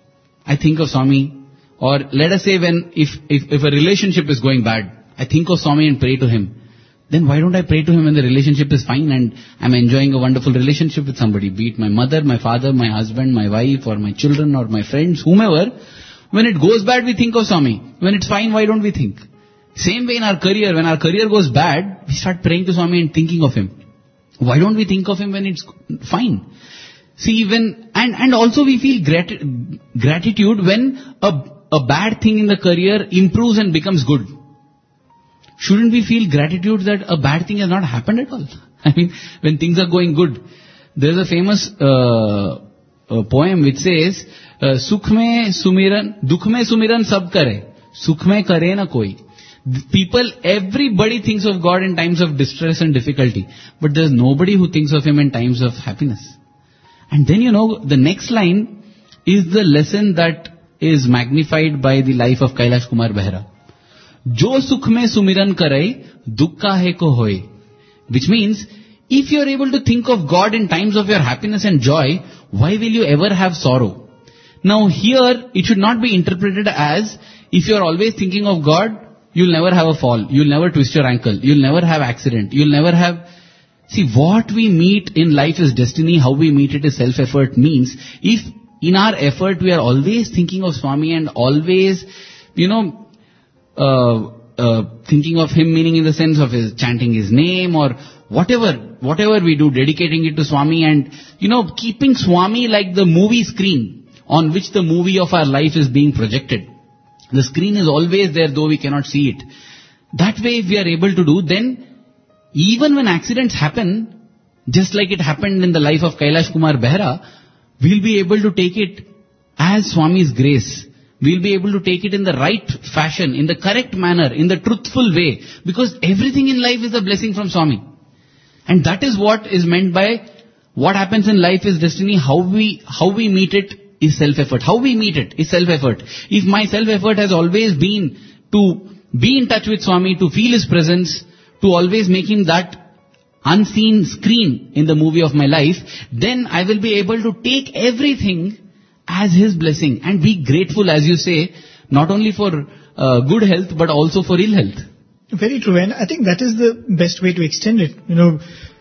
I think of Swami. Or let us say when, if, if, if a relationship is going bad, I think of Swami and pray to him. Then why don't I pray to him when the relationship is fine and I'm enjoying a wonderful relationship with somebody, be it my mother, my father, my husband, my wife, or my children, or my friends, whomever. When it goes bad, we think of Swami. When it's fine, why don't we think? Same way in our career, when our career goes bad, we start praying to Swami and thinking of him. Why don't we think of him when it's fine? See, when, and, and also we feel grat- gratitude when a, a bad thing in the career improves and becomes good. Shouldn't we feel gratitude that a bad thing has not happened at all? I mean, when things are going good. There's a famous uh, a poem which says, Sukh mein sumiran, dukh mein sumiran sab kare, sukh mein kare na koi. People, everybody thinks of God in times of distress and difficulty. But there's nobody who thinks of Him in times of happiness. And then, you know, the next line is the lesson that is magnified by the life of Kailash Kumar Behera. Jo sukh mein sumiran karai, dukha hai ko hoy. Which means, if you are able to think of God in times of your happiness and joy, why will you ever have sorrow? Now here, it should not be interpreted as, if you are always thinking of God, you'll never have a fall, you'll never twist your ankle, you'll never have accident, you'll never have... See, what we meet in life is destiny, how we meet it is self-effort means, if in our effort we are always thinking of Swami and always, you know, Uh, uh, thinking of him, meaning in the sense of his chanting his name or whatever, whatever we do, dedicating it to Swami and, you know, keeping Swami like the movie screen on which the movie of our life is being projected. The screen is always there, though we cannot see it. That way, if we are able to do, then even when accidents happen, just like it happened in the life of Kailash Kumar Behera, we'll be able to take it as Swami's grace. We'll be able to take it in the right fashion, in the correct manner, in the truthful way. Because everything in life is a blessing from Swami. And that is what is meant by what happens in life is destiny. How we, how we meet it is self-effort. How we meet it is self-effort. If my self-effort has always been to be in touch with Swami, to feel His presence, to always make Him that unseen screen in the movie of my life, then I will be able to take everything as His blessing and be grateful, as you say, not only for uh, good health but also for ill health. Very true, and I think that is the best way to extend it. You know,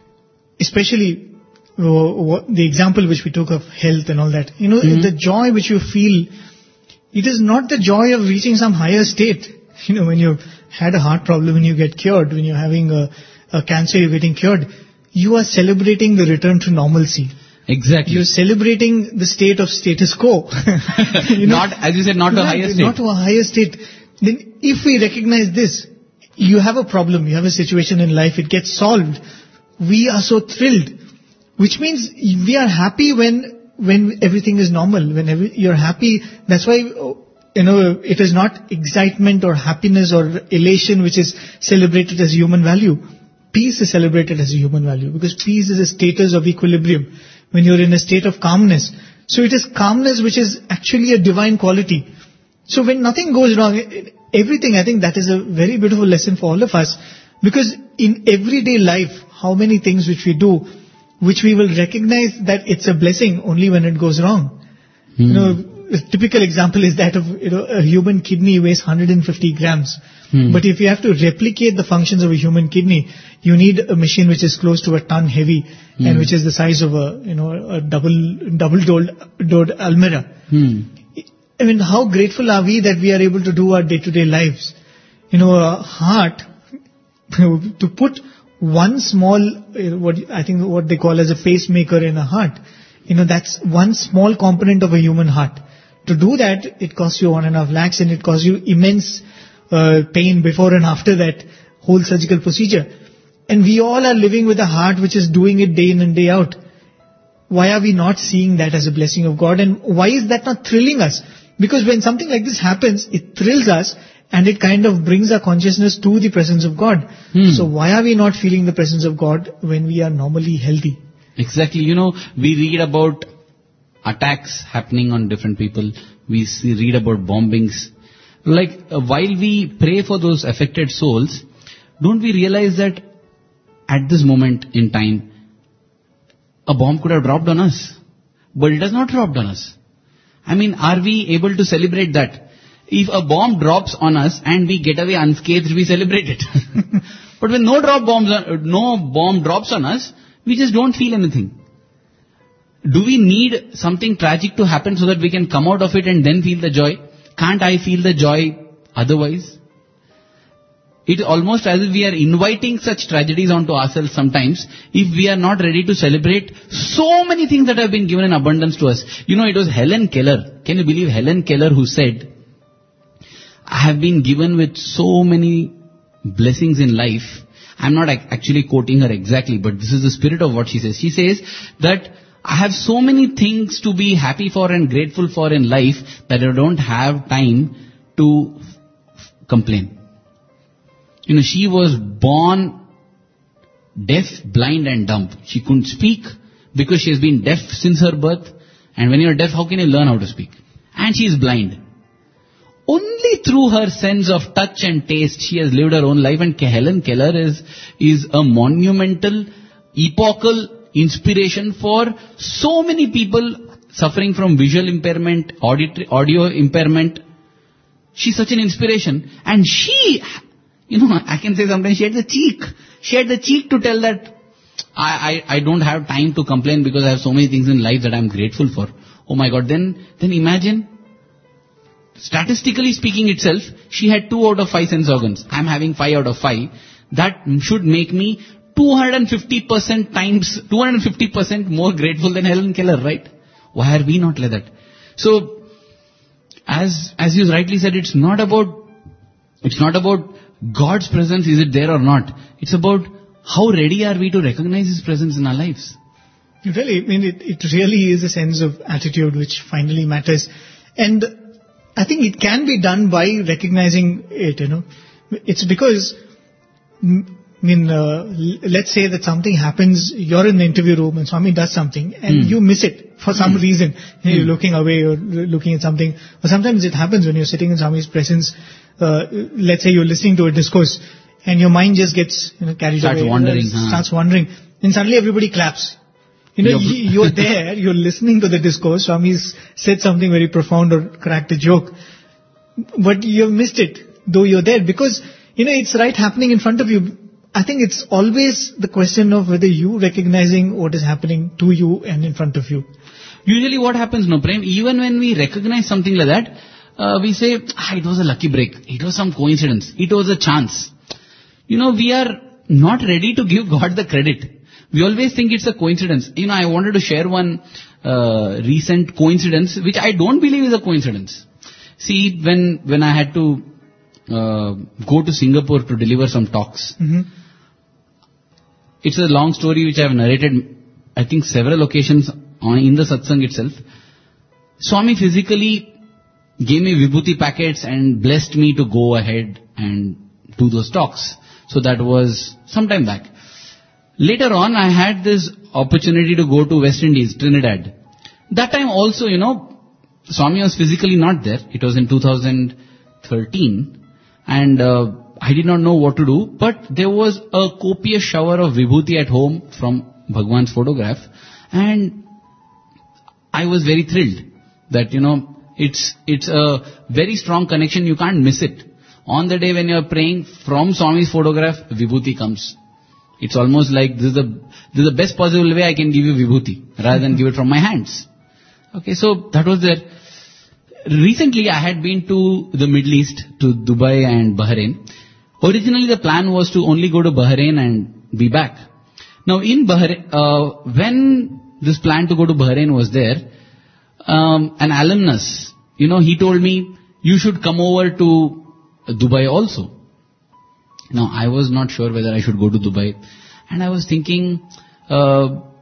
especially uh, what, the example which we took of health and all that. You know, mm-hmm. the joy which you feel, it is not the joy of reaching some higher state. You know, when you had a heart problem and you get cured, when you're having a, a cancer, you're getting cured, you are celebrating the return to normalcy. Exactly. You're celebrating the state of status quo. You know, not, as you said, not to a higher state. Not to a higher state. Then if we recognize this, you have a problem, you have a situation in life, it gets solved. We are so thrilled. Which means we are happy when, when everything is normal, when every, you're happy. That's why, you know, it is not excitement or happiness or elation which is celebrated as human value. Peace is celebrated as a human value because peace is a status of equilibrium. When you're in a state of calmness. So it is calmness which is actually a divine quality. So when nothing goes wrong, everything, I think that is a very beautiful lesson for all of us. Because in everyday life, how many things which we do, which we will recognize that it's a blessing only when it goes wrong. Hmm. You know, a typical example is that of, you know, a human kidney weighs one hundred fifty grams. Hmm. But if you have to replicate the functions of a human kidney, you need a machine which is close to a ton heavy hmm. and which is the size of a, you know, a double, double doored, doored Almirah. Hmm. I mean, how grateful are we that we are able to do our day-to-day lives? You know, a heart, to put one small, what I think what they call as a pacemaker in a heart, you know, that's one small component of a human heart. To do that, it costs you one and a half lakhs and it costs you immense uh, pain before and after that whole surgical procedure. And we all are living with a heart which is doing it day in and day out. why are we not seeing that as a blessing of God, and why is that not thrilling us? Because when something like this happens, it thrills us and it kind of brings our consciousness to the presence of God. Hmm. So why are we not feeling the presence of God when we are normally healthy? Exactly. You know, we read about attacks happening on different people. We see, read about bombings. Like, uh, while we pray for those affected souls, don't we realize that at this moment in time, a bomb could have dropped on us, but it has not dropped on us. I mean, are we able to celebrate that? If a bomb drops on us and we get away unscathed, we celebrate it. But when no drop bombs, on, no bomb drops on us, we just don't feel anything. Do we need something tragic to happen so that we can come out of it and then feel the joy? Can't I feel the joy otherwise? It's almost as if we are inviting such tragedies onto ourselves sometimes if we are not ready to celebrate so many things that have been given in abundance to us. You know, it was Helen Keller. Can you believe Helen Keller who said, I have been given with so many blessings in life. I'm not ac- actually quoting her exactly, but this is the spirit of what she says. She says that I have so many things to be happy for and grateful for in life that I don't have time to f- complain. You know, she was born deaf, blind and dumb. She couldn't speak because she has been deaf since her birth. And when you're deaf, how can you learn how to speak? And she is blind. Only through her sense of touch and taste she has lived her own life. And Helen Keller is, is a monumental, epochal inspiration for so many people suffering from visual impairment, auditory, audio impairment. She's such an inspiration. And she, you know, I can say sometimes she had the cheek. She had the cheek to tell that I, I, I don't have time to complain because I have so many things in life that I'm grateful for. Oh my God, then, then imagine, statistically speaking itself, she had two out of five sense organs. I'm having five out of five. That should make me two hundred fifty percent times, two hundred fifty percent more grateful than Helen Keller, right? Why are we not like that? So, as, as you rightly said, it's not about, it's not about God's presence, is it there or not? It's about how ready are we to recognize His presence in our lives. Really, I mean, it, it really is a sense of attitude which finally matters. And I think it can be done by recognizing it, you know. It's because, I mean, uh, let's say that something happens, you're in the interview room and Swami does something and Mm. you miss it for some Mm. reason. You know, You're Mm. looking away or looking at something. Or sometimes it happens when you're sitting in Swami's presence. Uh, let's say you're listening to a discourse and your mind just gets, you know, carried Starts away. wandering, uh, huh. Starts wandering. And suddenly everybody claps. You know, You're- you- you're there, you're listening to the discourse. Swami's said something very profound or cracked a joke. But you've missed it, though you're there. Because, you know, it's right happening in front of you. I think it's always the question of whether you recognizing what is happening to you and in front of you. Usually what happens, no, Prem, even when we recognize something like that, uh, we say, ah, it was a lucky break. It was some coincidence. It was a chance. You know, we are not ready to give God the credit. We always think it's a coincidence. You know, I wanted to share one uh, recent coincidence, which I don't believe is a coincidence. See, when when I had to uh, go to Singapore to deliver some talks, Mm-hmm. it's a long story which I have narrated, I think, several occasions on, in the satsang itself. Swami physically gave me vibhuti packets and blessed me to go ahead and do those talks. So that was some time back. Later on, I had this opportunity to go to West Indies, Trinidad. That time also, you know, Swami was physically not there. It was in two thousand thirteen. And uh, I did not know what to do. But there was a copious shower of vibhuti at home from Bhagwan's photograph. And I was very thrilled that, you know, it's it's a very strong connection. You can't miss it. On the day when you're praying, from Swami's photograph, vibhuti comes. It's almost like this is the this is the best possible way I can give you vibhuti, rather than give it from my hands. Okay, so that was there. Recently, I had been to the Middle East, to Dubai and Bahrain. Originally, the plan was to only go to Bahrain and be back. Now, in Bahrain, uh, when this plan to go to Bahrain was there, um, an alumnus, you know, he told me, you should come over to Dubai also. Now, I was not sure whether I should go to Dubai. And I was thinking, uh,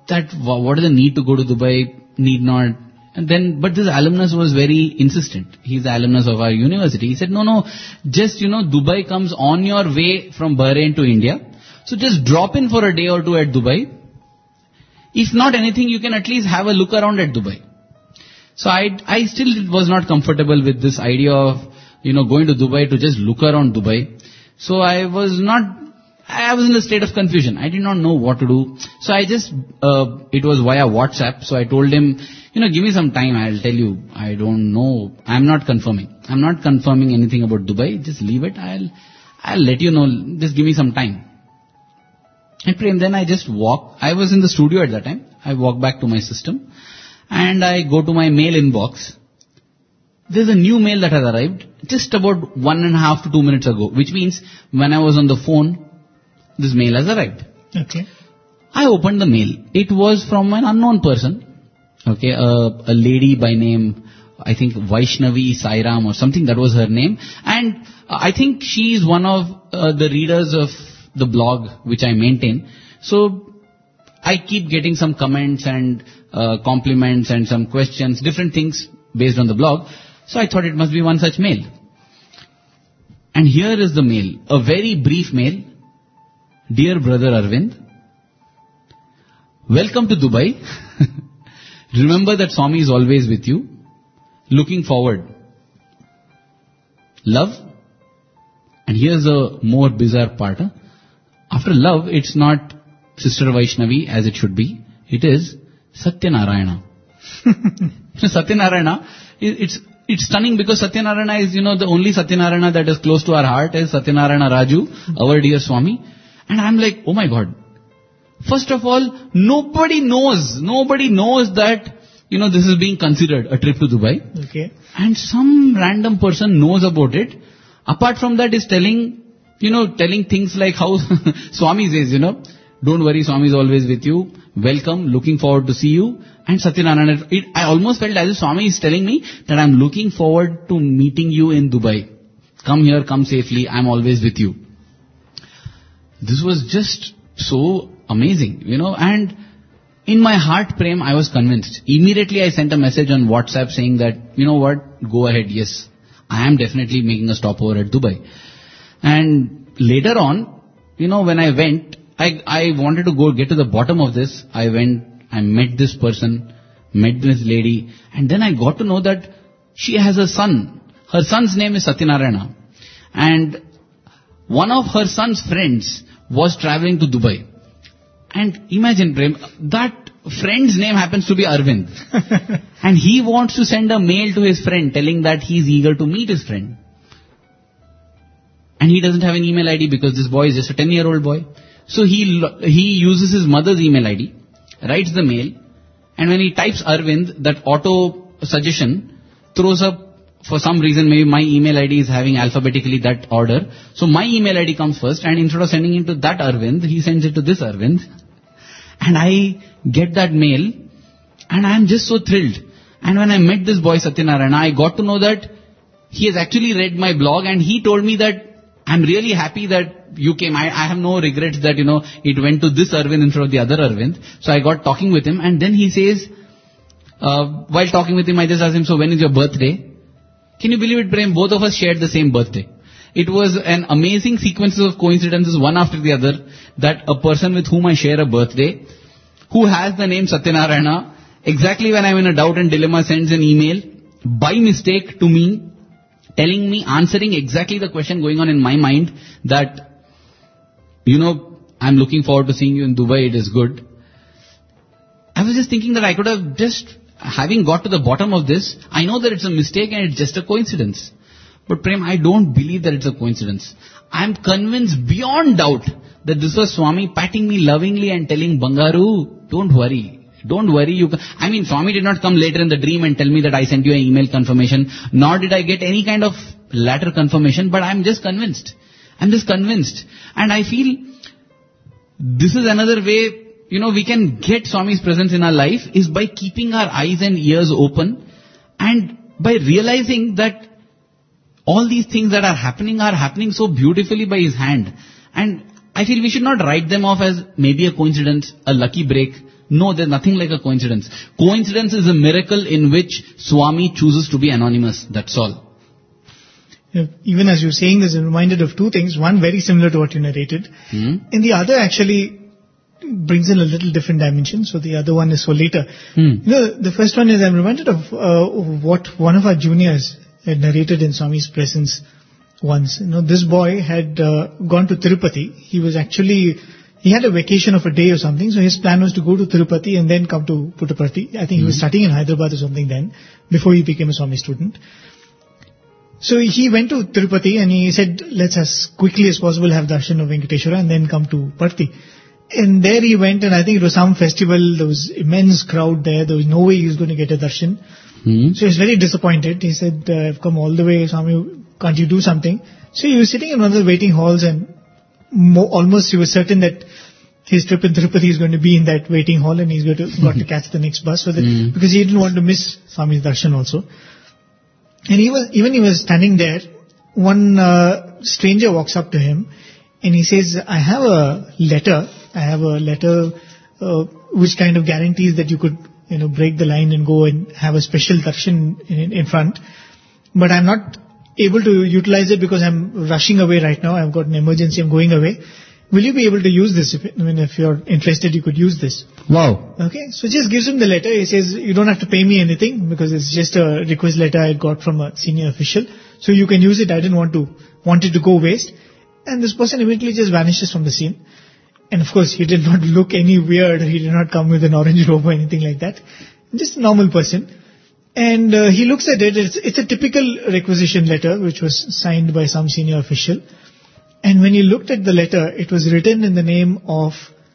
that wha- what is the need to go to Dubai, need not. And then, but this alumnus was very insistent. He's the alumnus of our university. He said, no, no, just, you know, Dubai comes on your way from Bahrain to India. So just drop in for a day or two at Dubai. If not anything, you can at least have a look around at Dubai. So I, I still was not comfortable with this idea of, you know, going to Dubai to just look around Dubai. So I was not, I was in a state of confusion. I did not know what to do. So I just, uh, it was via WhatsApp. So I told him, you know, give me some time. I'll tell you. I don't know. I'm not confirming. I'm not confirming anything about Dubai. Just leave it. I'll, I'll let you know. Just give me some time. And Prem, then I just walk. I was in the studio at that time. I walk back to my system and I go to my mail inbox. There's a new mail that has arrived just about one and a half to two minutes ago, which means when I was on the phone, this mail has arrived. Okay. I opened the mail. It was from an unknown person. Okay, a, a lady by name, I think Vaishnavi Sairam or something, that was her name. And uh, I think she is one of uh, the readers of the blog which I maintain. So I keep getting some comments and uh, compliments and some questions, different things based on the blog. So I thought it must be one such mail. And here is the mail, a very brief mail. Dear brother Arvind, welcome to Dubai. Remember that Swami is always with you. Looking forward. Love. And here's a more bizarre part. Huh? After love, it's not Sister Vaishnavi as it should be. It is Satyanarayana. Satyanarayana, it's, it's stunning because Satyanarayana is, you know, the only Satyanarayana that is close to our heart is Satyanarayana Raju, our dear Swami. And I'm like, oh my God. First of all, nobody knows, nobody knows that, you know, this is being considered a trip to Dubai. Okay. And some random person knows about it. Apart from that is telling, you know, telling things like how Swami says, you know, don't worry, Swami is always with you. Welcome, looking forward to see you. And Satyanarayana, it, I almost felt as if Swami is telling me that I'm looking forward to meeting you in Dubai. Come here, come safely, I'm always with you. This was just so amazing, you know, and in my heart, Prem, I was convinced. Immediately I sent a message on WhatsApp saying that, you know what, go ahead, yes, I am definitely making a stopover at Dubai. And later on, you know, when I went, I, I wanted to go get to the bottom of this. I went, I met this person, met this lady, and then I got to know that she has a son. Her son's name is Satyanarayana. And one of her son's friends was traveling to Dubai. And imagine, Prem, that friend's name happens to be Arvind. And he wants to send a mail to his friend telling that he is eager to meet his friend. And he doesn't have an email I D because this boy is just a ten-year-old boy. So he he uses his mother's email I D, writes the mail, and when he types Arvind, that auto suggestion throws up, for some reason, maybe my email I D is having alphabetically that order. So my email I D comes first, and instead of sending it to that Arvind, he sends it to this Arvind. And I get that mail, and I am just so thrilled. And when I met this boy Satyanarayana, I got to know that he has actually read my blog, and he told me that I'm really happy that you came. I, I have no regrets that, you know, it went to this Arvind instead of the other Arvind. So I got talking with him, and then he says, uh, while talking with him, I just asked him, so when is your birthday? Can you believe it, Prem? Both of us shared the same birthday. It was an amazing sequence of coincidences, one after the other, that a person with whom I share a birthday, who has the name Satyanarayana, exactly when I'm in a doubt and dilemma, sends an email by mistake to me, telling me, answering exactly the question going on in my mind, that, you know, I'm looking forward to seeing you in Dubai, it is good. I was just thinking that I could have just, having got to the bottom of this, I know that it's a mistake and it's just a coincidence. But Prem, I don't believe that it's a coincidence. I'm convinced beyond doubt that this was Swami patting me lovingly and telling, Bangaru, don't worry. Don't worry. You can. I mean, Swami did not come later in the dream and tell me that I sent you an email confirmation, nor did I get any kind of latter confirmation, but I'm just convinced. I'm just convinced. And I feel this is another way, you know, we can get Swami's presence in our life is by keeping our eyes and ears open and by realizing that all these things that are happening are happening so beautifully by His hand. And I feel we should not write them off as maybe a coincidence, a lucky break, No, there's nothing like a coincidence. Coincidence is a miracle in which Swami chooses to be anonymous. That's all. You know, even as you're saying this, I'm reminded of two things. One very similar to what you narrated. Hmm? And the other actually brings in a little different dimension. So the other one is for later. Hmm. You know, the first one is I'm reminded of uh, what one of our juniors had narrated in Swami's presence once. You know, this boy had uh, gone to Tirupati. He was actually, he had a vacation of a day or something. So his plan was to go to Tirupati and then come to Puttaparthi. I think he was studying in Hyderabad or something then, before he became a Swami student. So he went to Tirupati and he said, let's as quickly as possible have darshan of Venkateshwara and then come to Parthi. And there he went, and I think it was some festival. There was immense crowd there. There was no way he was going to get a darshan. Hmm? So he was very disappointed. He said, uh, I've come all the way, Swami, can't you do something? So he was sitting in one of the waiting halls, and mo- almost he was certain that his trip in Tirupati is going to be in that waiting hall, and he's going to got to catch the next bus, so that Hmm. because he didn't want to miss Swami's darshan also. And he was, even he was standing there, one uh, stranger walks up to him and he says, I have a letter, I have a letter uh, which kind of guarantees that you could, you know, break the line and go and have a special darshan in, in front. But I'm not able to utilize it because I'm rushing away right now. I've got an emergency, I'm going away. Will you be able to use this? If, I mean, if you're interested, you could use this. Wow. Okay, so just gives him the letter. He says, you don't have to pay me anything because it's just a request letter I got from a senior official. So you can use it. I didn't want to, want it to go waste. And this person immediately just vanishes from the scene. And of course, he did not look any weird. He did not come with an orange robe or anything like that. Just a normal person. And uh, he looks at it. It's, it's a typical requisition letter which was signed by some senior official. And when he looked at the letter, it was written in the name of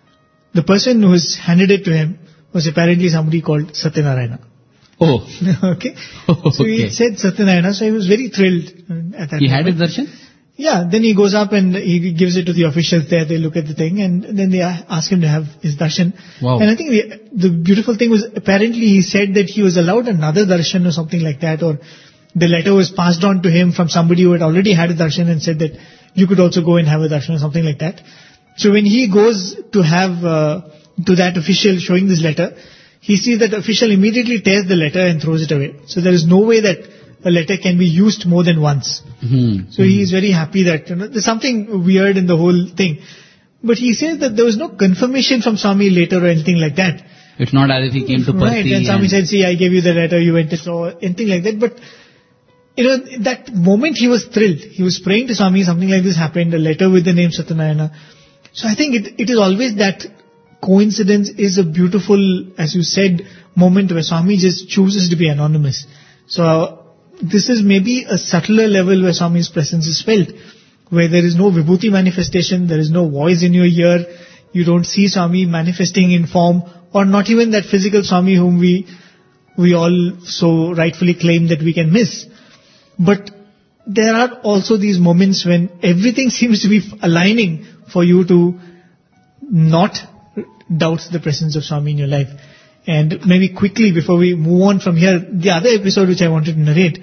the person who has handed it to him was apparently somebody called Satyanarayana. Oh. Okay. So he Okay. said Satyanarayana, so he was very thrilled uh, at that He had his moment. darshan? Yeah, then he goes up and he gives it to the officials there. They look at the thing and then they a- ask him to have his darshan. Wow. And I think the, the beautiful thing was apparently he said that he was allowed another darshan or something like that, or the letter was passed on to him from somebody who had already had a darshan and said that you could also go and have a darshan or something like that. So when he goes to have, uh, to that official showing this letter, he sees that the official immediately tears the letter and throws it away. So there is no way that a letter can be used more than once. Hmm. So he is very happy that, you know, there's something weird in the whole thing. But he says that there was no confirmation from Swami later or anything like that. It's not as if he came to Right, Parthi and Swami said, see, I gave you the letter, you went and saw, anything like that. But, you know, that moment he was thrilled. He was praying to Swami, something like this happened, a letter with the name Satyanarayana. So I think it, it is always that coincidence is a beautiful, as you said, moment where Swami just chooses to be anonymous. So uh, this is maybe a subtler level where Swami's presence is felt, where there is no vibhuti manifestation, there is no voice in your ear, you don't see Swami manifesting in form, or not even that physical Swami whom we we all so rightfully claim that we can miss. But there are also these moments when everything seems to be aligning for you to not doubt the presence of Swami in your life. And maybe quickly before we move on from here, the other episode which I wanted to narrate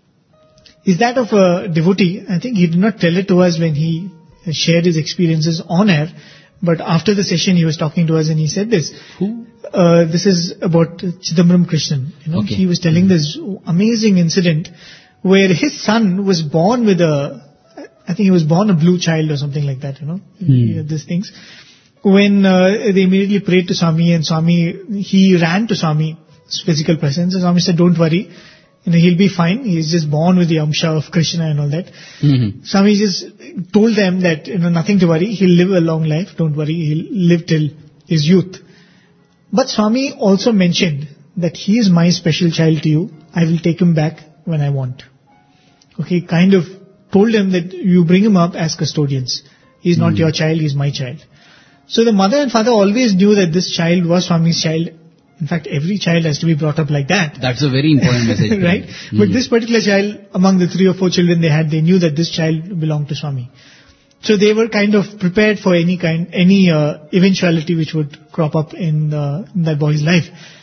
is that of a devotee. I think he did not tell it to us when he shared his experiences on air, but after the session he was talking to us and he said this. Who? Uh, this is about Chidambaram Krishnan. You know, Okay. he was telling this amazing incident where his son was born with a, I think he was born a blue child or something like that, you know, Hmm. these things. When uh, they immediately prayed to Swami and Swami, he ran to Swami's physical presence and Swami said, don't worry, you know, he'll be fine. He's just born with the amsha of Krishna and all that. Hmm. Swami just told them that, you know, nothing to worry. He'll live a long life. Don't worry. He'll live till his youth. But Swami also mentioned that he is my special child to you. I will take him back when I want. Okay, kind of told him that you bring him up as custodians. He's not your child, he's my child. So the mother and father always knew that this child was Swami's child. In fact, every child has to be brought up like that. That's a very important message. Right? Hmm. But this particular child, among the three or four children they had, they knew that this child belonged to Swami. So they were kind of prepared for any kind, any uh, eventuality which would crop up in, uh, in that boy's life.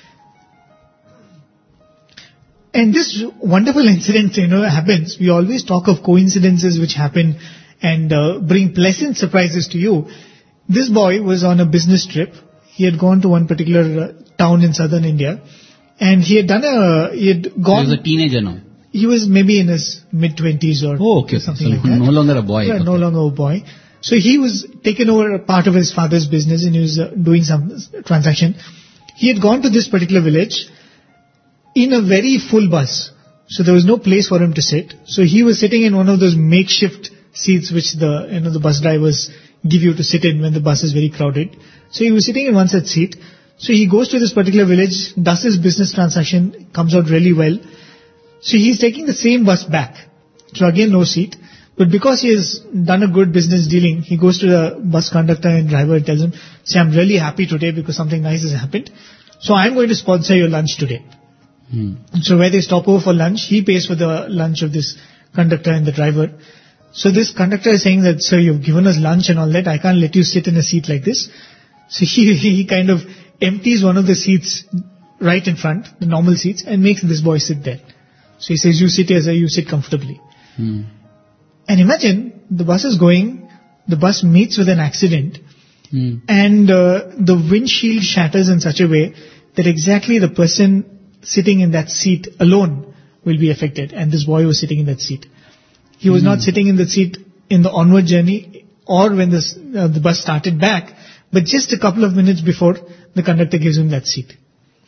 And this wonderful incident, you know, happens. We always talk of coincidences which happen and uh, bring pleasant surprises to you. This boy was on a business trip. he had gone to one particular uh, town in southern India, and he had done a, he had He gone, was a teenager now. he was maybe in his mid-twenties or Oh, okay. something so like that. no longer a boy. Yeah, Okay. no longer a boy. So he was taken over a part of his father's business and he was uh, doing some uh, transaction. He had gone to this particular village in a very full bus. So there was no place for him to sit. So he was sitting in one of those makeshift seats which the, you know, the bus drivers give you to sit in when the bus is very crowded. So he was sitting in one such seat. So he goes to this particular village, does his business transaction, comes out really well. So he's taking the same bus back. So again, no seat. But because he has done a good business dealing, he goes to the bus conductor and driver and tells him, say, I'm really happy today because something nice has happened. So I'm going to sponsor your lunch today. Hmm. So where they stop over for lunch, he pays for the lunch of this conductor and the driver. So this conductor is saying that, sir, you've given us lunch and all that. I can't let you sit in a seat like this. So he, he kind of empties one of the seats right in front, the normal seats, and makes this boy sit there. So he says, you sit here, sir, you sit comfortably. Hmm. And imagine the bus is going, the bus meets with an accident, Hmm. and uh, the windshield shatters in such a way that exactly the person sitting in that seat alone will be affected, and this boy was sitting in that seat. He was not sitting in the seat in the onward journey or when this, uh, the bus started back, but just a couple of minutes before the conductor gives him that seat.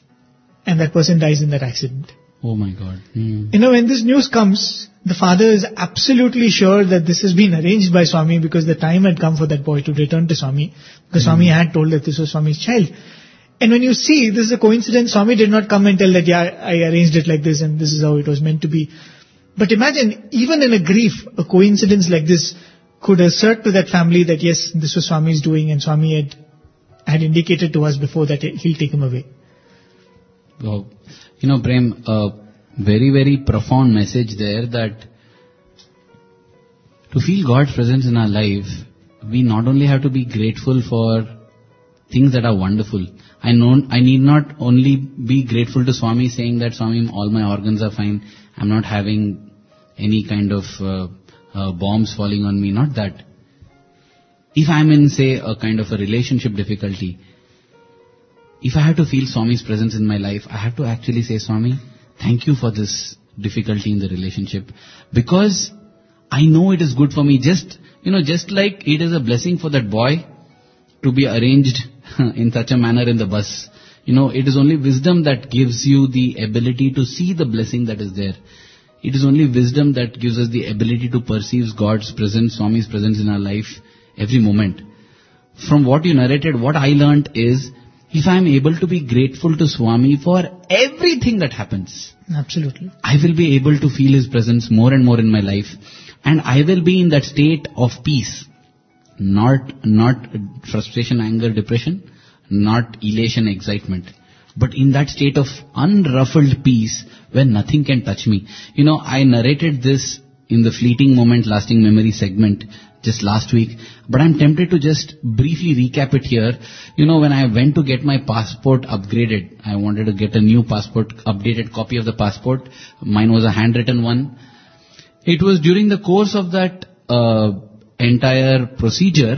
And that person dies in that accident. Oh my God. Hmm. You know, when this news comes, the father is absolutely sure that this has been arranged by Swami because the time had come for that boy to return to Swami. Because Swami had told that this was Swami's child. And when you see, this is a coincidence, Swami did not come and tell that, yeah, I arranged it like this and this is how it was meant to be. But imagine, even in a grief, a coincidence like this could assert to that family that yes, this was Swami's doing and Swami had, had indicated to us before that he'll take him away. Wow. You know, Prem, a very, very profound message there that to feel God's presence in our life, we not only have to be grateful for things that are wonderful. I know, I need not only be grateful to Swami saying that, Swami, all my organs are fine. I'm not having any kind of uh, uh, bombs falling on me. Not that. If I'm in, say, a kind of a relationship difficulty, if I have to feel Swami's presence in my life, I have to actually say, Swami, thank you for this difficulty in the relationship. Because I know it is good for me. Just, you know, just like it is a blessing for that boy to be arranged in such a manner in the bus. You know, it is only wisdom that gives you the ability to see the blessing that is there. It is only wisdom that gives us the ability to perceive God's presence, Swami's presence in our life every moment. From what you narrated, what I learnt is, if I am able to be grateful to Swami for everything that happens, Absolutely. I will be able to feel His presence more and more in my life. And I will be in that state of peace. Not, not frustration, anger, depression, not elation, excitement, but in that state of unruffled peace where nothing can touch me. You know, I narrated this in the fleeting moment lasting memory segment just last week, but I'm tempted to just briefly recap it here. You know, when I went to get my passport upgraded, I wanted to get a new passport, updated copy of the passport. Mine was a handwritten one. It was during the course of that uh, entire procedure,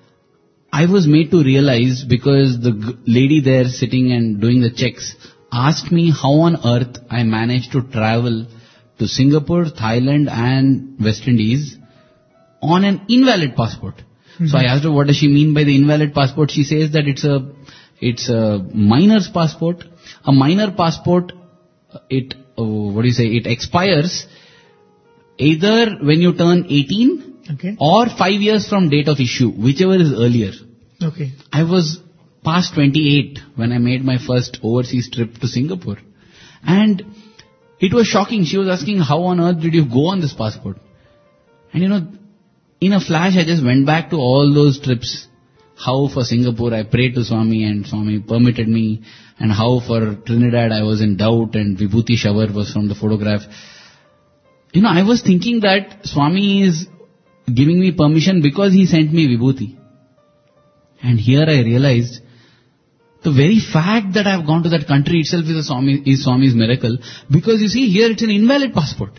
I was made to realize, because the g- lady there sitting and doing the checks asked me how on earth I managed to travel to Singapore, Thailand and West Indies on an invalid passport. Mm-hmm. So I asked her, what does she mean by the invalid passport? She says that it's a, it's a minor's passport. A minor passport, it, uh, what do you say, it expires either when you turn eighteen, Okay. or five years from date of issue, whichever is earlier. Okay. I was past twenty-eight when I made my first overseas trip to Singapore. And it was shocking. She was asking, how on earth did you go on this passport? And you know, in a flash I just went back to all those trips. How for Singapore I prayed to Swami and Swami permitted me. And how for Trinidad I was in doubt and Vibhuti shower was from the photograph. You know, I was thinking that Swami is giving me permission because he sent me Vibhuti. And here I realized the very fact that I have gone to that country itself is a Swami, is Swami's miracle. Because you see, here it's an invalid passport.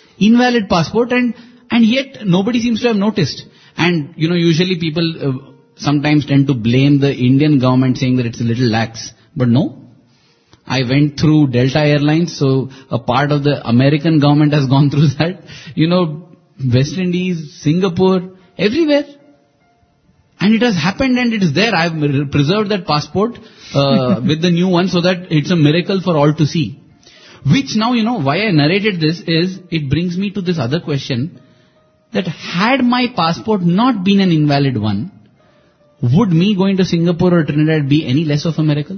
Invalid passport, and and yet nobody seems to have noticed. And you know, usually people, uh, sometimes tend to blame the Indian government saying that it's a little lax. But no. I went through Delta Airlines, so a part of the American government has gone through that. You know, West Indies, Singapore, everywhere. And it has happened and it is there. I have preserved that passport uh, with the new one so that it's a miracle for all to see. Which now, you know, why I narrated this is, it brings me to this other question, that had my passport not been an invalid one, would me going to Singapore or Trinidad be any less of a miracle?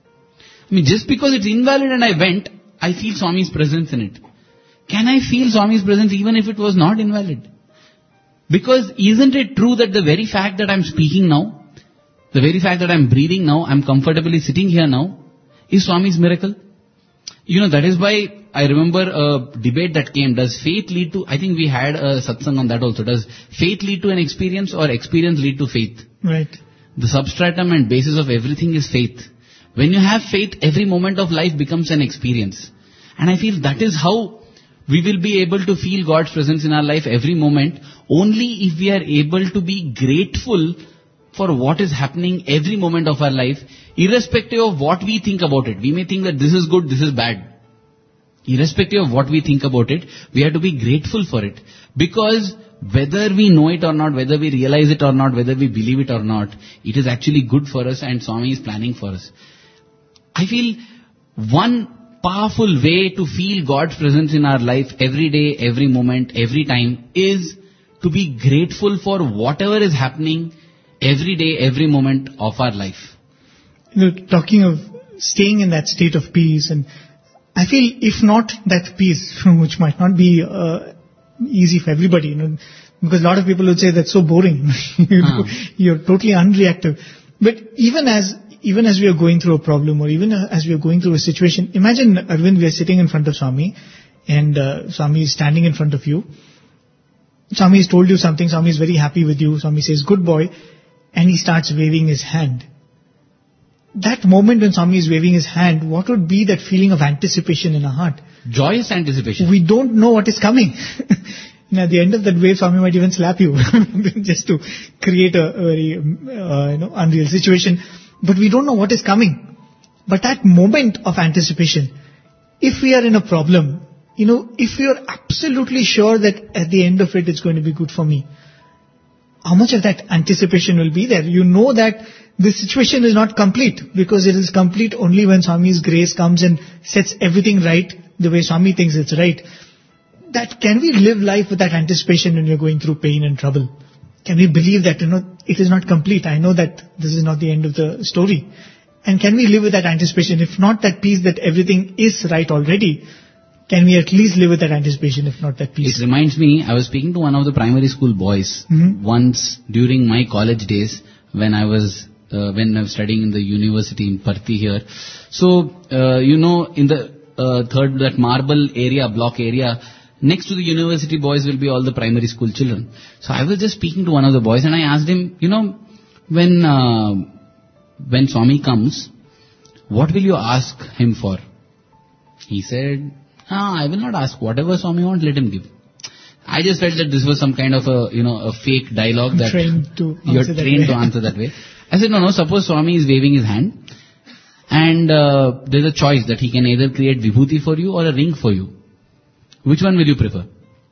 I mean, just because it's invalid and I went, I feel Swami's presence in it. Can I feel Swami's presence even if it was not invalid? Because isn't it true that the very fact that I'm speaking now, the very fact that I'm breathing now, I'm comfortably sitting here now, is Swami's miracle? You know, that is why I remember a debate that came, does faith lead to, I think we had a satsang on that also, does faith lead to an experience or experience lead to faith? Right. The substratum and basis of everything is faith. When you have faith, every moment of life becomes an experience. And I feel that is how we will be able to feel God's presence in our life every moment, only if we are able to be grateful for what is happening every moment of our life, irrespective of what we think about it. We may think that this is good, this is bad. Irrespective of what we think about it, we have to be grateful for it. Because whether we know it or not, whether we realize it or not, whether we believe it or not, it is actually good for us and Swami is planning for us. I feel one powerful way to feel God's presence in our life every day, every moment, every time is to be grateful for whatever is happening every day, every moment of our life. You know, talking of staying in that state of peace, and I feel if not that peace, which might not be uh, easy for everybody, you know, because a lot of people would say that's so boring. you know, Ah. You're totally unreactive. But even as even as we are going through a problem, or even as we are going through a situation, imagine, Arvind, we are sitting in front of Swami, and uh, Swami is standing in front of you. Swami has told you something, Swami is very happy with you, Swami says, good boy, and he starts waving his hand. That moment when Swami is waving his hand, what would be that feeling of anticipation in our heart? Joyous anticipation. We don't know what is coming. And at the end of that wave, Swami might even slap you, just to create a, a very uh, you know, unreal situation. But we don't know what is coming. But that moment of anticipation, if we are in a problem, you know, if we are absolutely sure that at the end of it, it's going to be good for me, how much of that anticipation will be there? You know that the situation is not complete, because it is complete only when Swami's grace comes and sets everything right the way Swami thinks it's right. That can we live life with that anticipation when we're going through pain and trouble? Can we believe that, you know, it is not complete? I know that this is not the end of the story. And can we live with that anticipation? If not that peace that everything is right already, can we at least live with that anticipation, if not that peace? It reminds me, I was speaking to one of the primary school boys Mhm. once during my college days when I was uh, when I was studying in the university in Parthi here. So, uh, you know, in the uh, third, that marble area, block area, next to the university boys will be all the primary school children. So I was just speaking to one of the boys and I asked him, you know, when uh, when Swami comes, what will you ask him for? He said, ah, I will not ask. Whatever Swami wants, let him give. I just felt that this was some kind of a, you know, a fake dialogue that Trained to you're answer that trained way. to answer that way. I said, no, no, suppose Swami is waving his hand and uh, there's a choice that he can either create vibhuti for you or a ring for you. Which one will you prefer?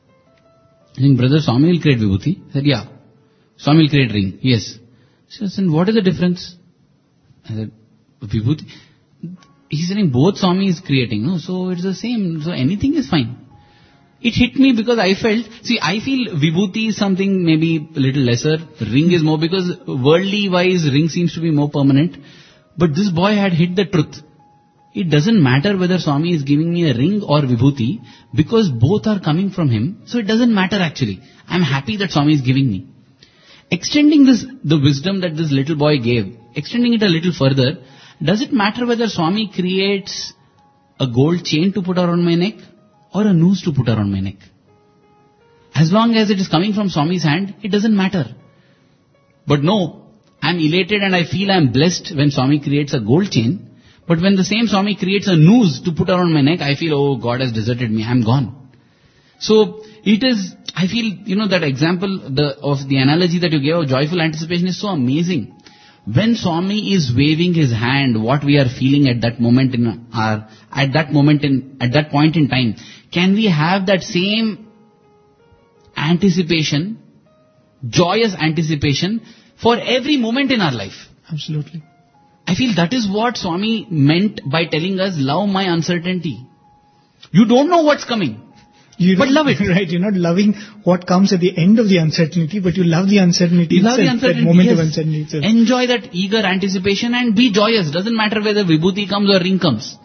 I think, brother, Swami will create vibhuti. I said, yeah. Swami will create ring. Yes. She said, and what is the difference? I said, vibhuti. He's saying both Swami is creating, no? So it's the same. So anything is fine. It hit me because I felt, see, I feel vibhuti is something maybe a little lesser. Ring is more, because worldly wise, ring seems to be more permanent. But this boy had hit the truth. It doesn't matter whether Swami is giving me a ring or vibhuti, because both are coming from him. So it doesn't matter actually. I'm happy that Swami is giving me. Extending this, the wisdom that this little boy gave, extending it a little further, does it matter whether Swami creates a gold chain to put around my neck or a noose to put around my neck? As long as it is coming from Swami's hand, it doesn't matter. But no, I'm elated and I feel I'm blessed when Swami creates a gold chain. But when the same Swami creates a noose to put around my neck, I feel, oh, God has deserted me, I'm gone. So it is, I feel, you know, that example the, of the analogy that you gave of joyful anticipation is so amazing. When Swami is waving his hand, what we are feeling at that moment in our, at that moment in, at that point in time, can we have that same anticipation, joyous anticipation for every moment in our life? Absolutely. I feel that is what Swami meant by telling us, love my uncertainty. You don't know what's coming. You But don't- love it. Right, you're not loving what comes at the end of the uncertainty, but you love the uncertainty You love the itself, uncertainty. that moment yes. of uncertainty itself. Enjoy that eager anticipation and be joyous. Doesn't matter whether vibhuti comes or ring comes.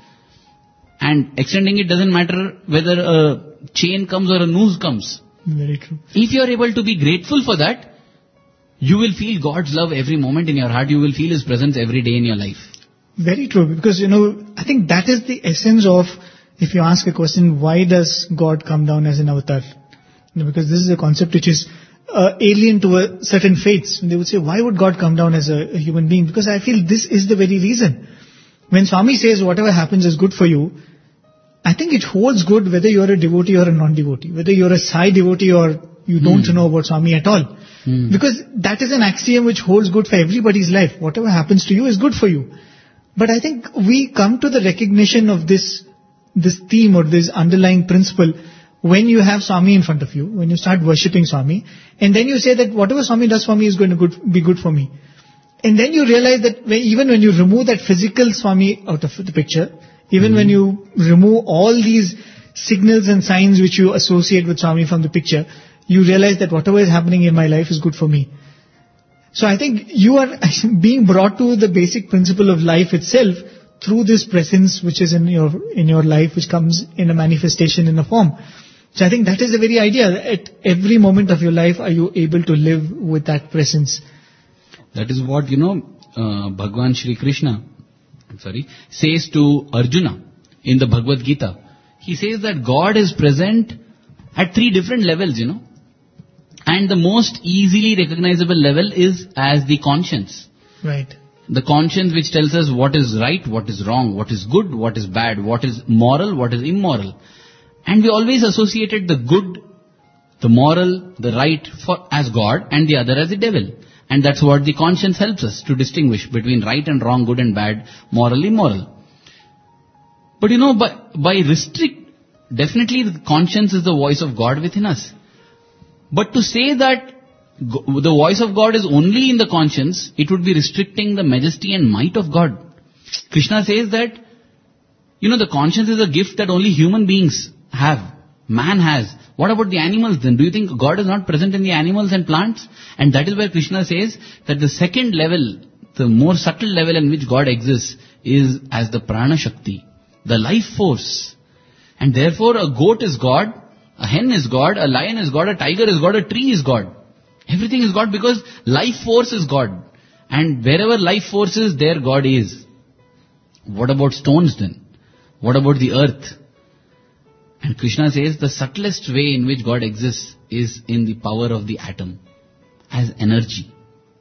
And extending it doesn't matter whether a chain comes or a noose comes. Very true. If you are able to be grateful for that, you will feel God's love every moment in your heart. You will feel His presence every day in your life. Very true, because, you know, I think that is the essence of, if you ask a question, why does God come down as an avatar? You know, because this is a concept which is uh, alien to a certain faiths. They would say, why would God come down as a, a human being? Because I feel this is the very reason. When Swami says whatever happens is good for you, I think it holds good whether you're a devotee or a non-devotee, whether you're a Sai devotee or you don't Hmm. know about Swami at all. Hmm. Because that is an axiom which holds good for everybody's life. Whatever happens to you is good for you. But I think we come to the recognition of this, this theme or this underlying principle when you have Swami in front of you, when you start worshipping Swami, and then you say that whatever Swami does for me is going to good, be good for me. And then you realize that when, even when you remove that physical Swami out of the picture, even when you remove all these signals and signs which you associate with Swami from the picture, you realize that whatever is happening in my life is good for me. So I think you are being brought to the basic principle of life itself through this presence which is in your in your life, which comes in a manifestation in a form. So I think that is the very idea. At every moment of your life, are you able to live with that presence? That is what, you know, uh, Bhagwan Shri Krishna, I'm sorry, says to Arjuna in the Bhagavad Gita. He says that God is present at three different levels, you know. And the most easily recognizable level is as the conscience. Right. The conscience which tells us what is right, what is wrong, what is good, what is bad, what is moral, what is immoral. And we always associated the good, the moral, the right for, as God and the other as the devil. And that's what the conscience helps us to distinguish between right and wrong, good and bad, moral, immoral. But you know, by, by restrict, definitely the conscience is the voice of God within us. But to say that go- the voice of God is only in the conscience, it would be restricting the majesty and might of God. Krishna says that, you know, the conscience is a gift that only human beings have. Man has. What about the animals then? Do you think God is not present in the animals and plants? And that is where Krishna says that the second level, the more subtle level in which God exists, is as the prana shakti, the life force. And therefore a goat is God, a hen is God, a lion is God, a tiger is God, a tree is God. Everything is God because life force is God. And wherever life force is, there God is. What about stones then? What about the earth? And Krishna says the subtlest way in which God exists is in the power of the atom, as energy.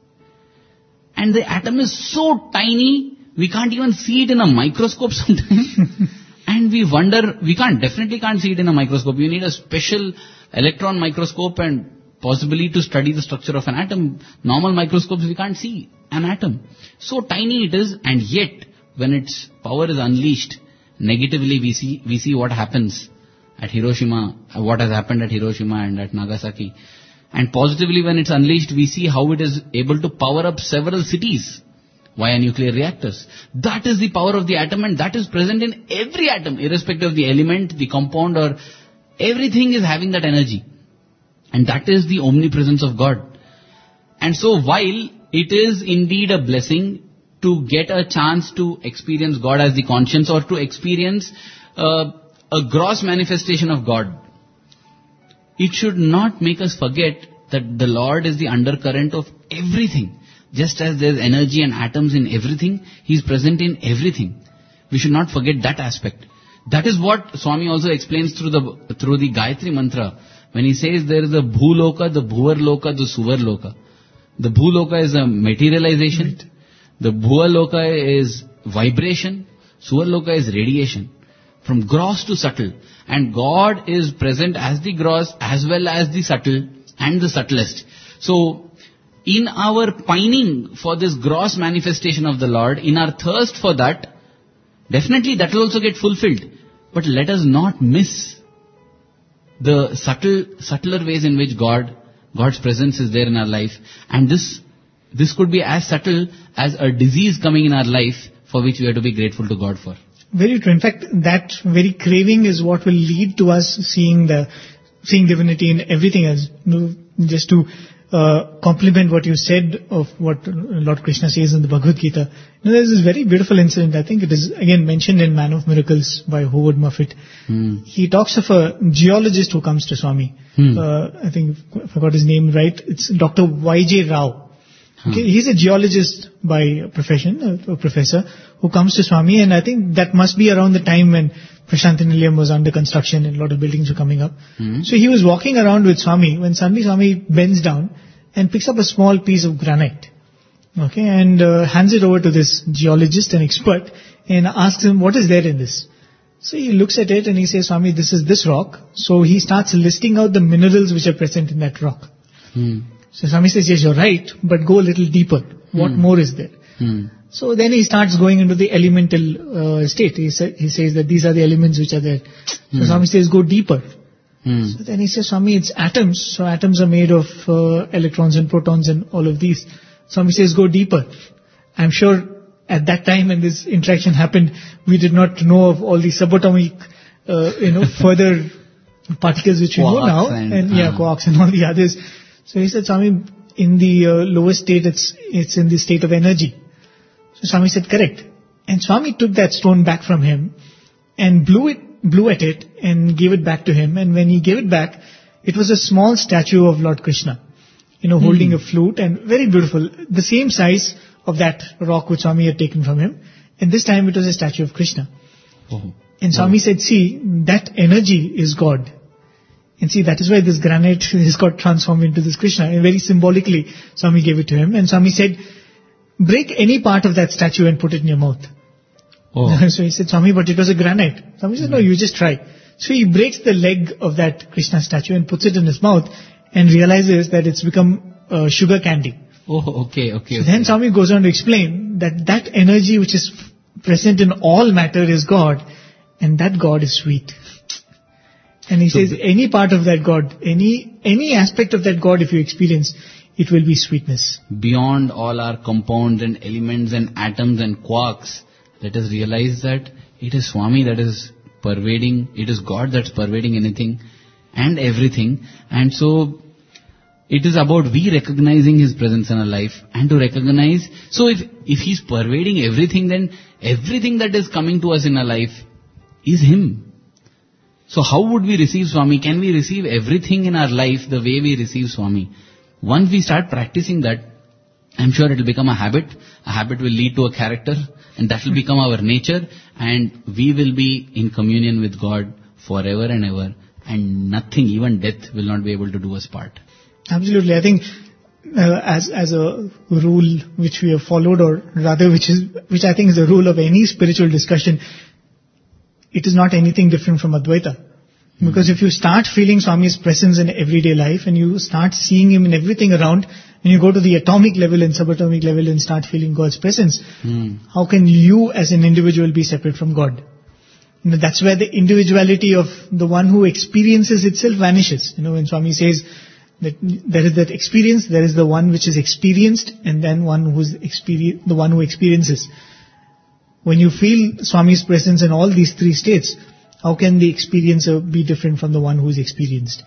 And the atom is so tiny, we can't even see it in a microscope sometimes. And we wonder, we can't, definitely can't see it in a microscope. You need a special electron microscope and possibly to study the structure of an atom. Normal microscopes, we can't see an atom. So tiny it is, and yet, when its power is unleashed, negatively we see, we see what happens at Hiroshima, what has happened at Hiroshima and at Nagasaki. And positively when it's unleashed, we see how it is able to power up several cities via nuclear reactors. That is the power of the atom, and that is present in every atom, irrespective of the element, the compound, or everything is having that energy. And that is the omnipresence of God. And so while it is indeed a blessing to get a chance to experience God as the conscience, or to experience uh, a gross manifestation of God, it should not make us forget that the Lord is the undercurrent of everything. Just as there is energy and atoms in everything, He is present in everything. We should not forget that aspect. That is what Swami also explains through the through the Gayatri Mantra. When he says there is a Bhuloka, the Bhuvarloka, the Suvarloka. The Bhuloka is a materialization. Right. The Bhuvarloka is vibration. Suvarloka is radiation. from gross to subtle. And God is present as the gross as well as the subtle and the subtlest. So, in our pining for this gross manifestation of the Lord, in our thirst for that, definitely that will also get fulfilled. But let us not miss the subtle, subtler ways in which God, God's presence is there in our life. And this, this could be as subtle as a disease coming in our life for which we have to be grateful to God for. Very true. In fact, that very craving is what will lead to us seeing the, seeing divinity in everything else. You know, just to uh, complement what you said of what Lord Krishna says in the Bhagavad Gita. You know, there's this very beautiful incident. I think it is again mentioned in Man of Miracles by Howard Muffet. Hmm. He talks of a geologist who comes to Swami. Hmm. Uh, I think if I got his name right, it's Doctor Y J Rao. Okay, he's a geologist by profession, a, a professor, who comes to Swami, and I think that must be around the time when Prasanthi Nilayam was under construction and a lot of buildings were coming up. Hmm. So he was walking around with Swami when suddenly Swami bends down and picks up a small piece of granite, okay, and uh, hands it over to this geologist, an expert, and asks him, what is there in this? So he looks at it and he says, Swami, this is this rock. So he starts listing out the minerals which are present in that rock. Hmm. So Swami says, yes, you're right, but go a little deeper. What Hmm. more is there? Hmm. So then he starts going into the elemental uh, state. He, sa- he says that these are the elements which are there. So Hmm. Swami says, go deeper. Hmm. So then he says, Swami, it's atoms. So atoms are made of uh, electrons and protons and all of these. Swami says, go deeper. I'm sure at that time when this interaction happened, we did not know of all the subatomic, uh, you know, further particles which we know Quarks now. and- And, yeah, uh. quarks and all the others. So he said, Swami, in the uh, lowest state, it's, it's in the state of energy. So Swami said, correct. And Swami took that stone back from him and blew it, blew at it and gave it back to him. And when he gave it back, it was a small statue of Lord Krishna, you know, holding a flute and very beautiful, the same size of that rock which Swami had taken from him. And this time it was a statue of Krishna. Oh. And Swami said, see, that energy is God. And see, that is why this granite has got transformed into this Krishna. And very symbolically, Swami gave it to him. And Swami said, break any part of that statue and put it in your mouth. Oh. So he said, Swami, but it was a granite. Swami said, no, you just try. So he breaks the leg of that Krishna statue and puts it in his mouth and realizes that it's become uh, sugar candy. Oh, okay, okay. So okay. then Swami goes on to explain that that energy which is f- present in all matter is God, and that God is sweet. And he So says the- any part of that God, any any aspect of that God, if you experience, it will be sweetness. Beyond all our compounds and elements and atoms and quarks, let us realize that it is Swami that is pervading, it is God that's pervading anything and everything. And so, it is about we recognizing His presence in our life and to recognize, so if, if He's pervading everything, then everything that is coming to us in our life is Him. So how would we receive Swami? Can we receive everything in our life the way we receive Swami? Once we start practicing that, I'm sure it will become a habit. A habit will lead to a character, and that will become our nature, and we will be in communion with God forever and ever, and nothing, even death, will not be able to do us part. Absolutely. I think uh, as as a rule which we have followed, or rather which is which I think is the rule of any spiritual discussion, it is not anything different from Advaita. Because if you start feeling Swami's presence in everyday life and you start seeing Him in everything around, and you go to the atomic level and subatomic level and start feeling God's presence, Hmm. how can you as an individual be separate from God? You know, that's where the individuality of the one who experiences itself vanishes. You know, when Swami says that there is that experience, there is the one which is experienced, and then one who's experience, the one who experiences. When you feel Swami's presence in all these three states, how can the experiencer be different from the one who is experienced?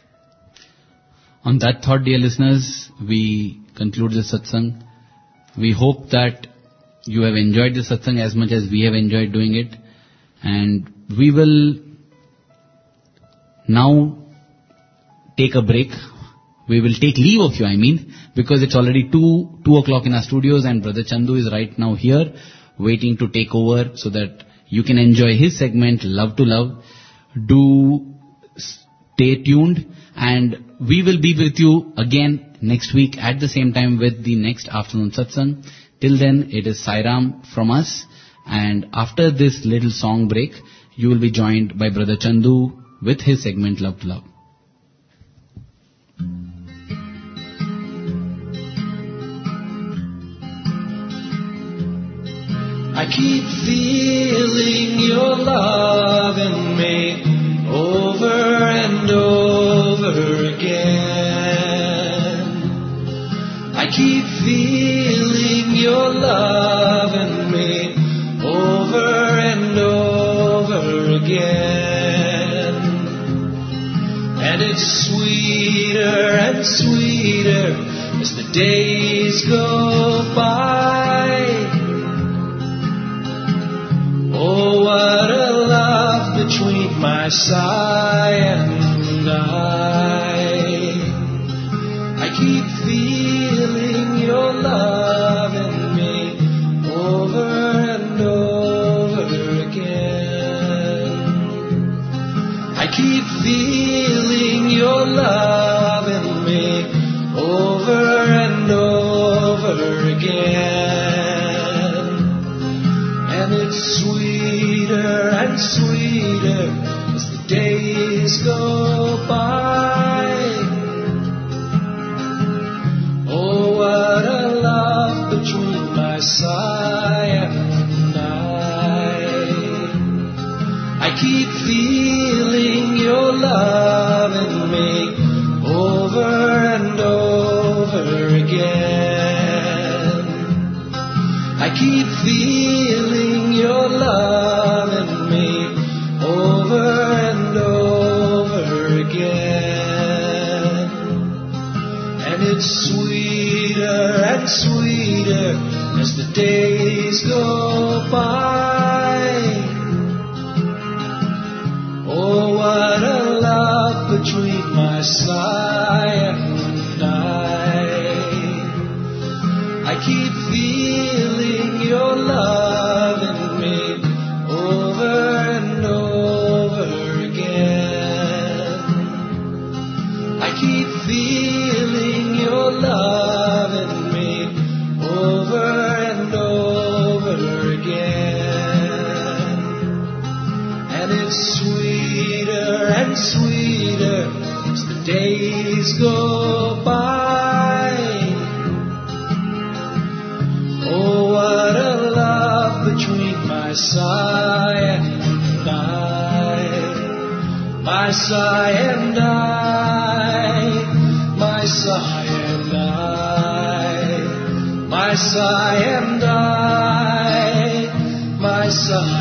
On that thought, dear listeners, we conclude this satsang. We hope that you have enjoyed this satsang as much as we have enjoyed doing it. And we will now take a break. We will take leave of you, I mean, because it's already two, two o'clock in our studios, and Brother Chandu is right now here waiting to take over so that you can enjoy his segment, Love to Love. Do stay tuned, and we will be with you again next week at the same time with the next afternoon satsang. Till then, it is Sai Ram from us, and after this little song break, you will be joined by Brother Chandu with his segment Love to Love. I keep feeling your love in me over and over again. I keep feeling your love in me over and over again. And it's sweeter and sweeter as the days go by. Oh, what a love between my sigh and I. I keep feeling your love in me over and over again. I keep feeling your love in me over and over again. And it's sweeter and sweeter as the days go by. Oh, what a love between my sigh and I. I keep feeling your love in me over and over again. I keep feeling your love in me over and over again. And it's sweeter and sweeter as the days go by. Oh, what a love between my sigh and I. I keep feeling your love in me over and over again. I keep feeling your love in me over and over again. And it's sweeter and sweeter as the days go by. Oh, what a love between my sigh and I. My sigh and I. My sigh and I. My sigh and I. My sigh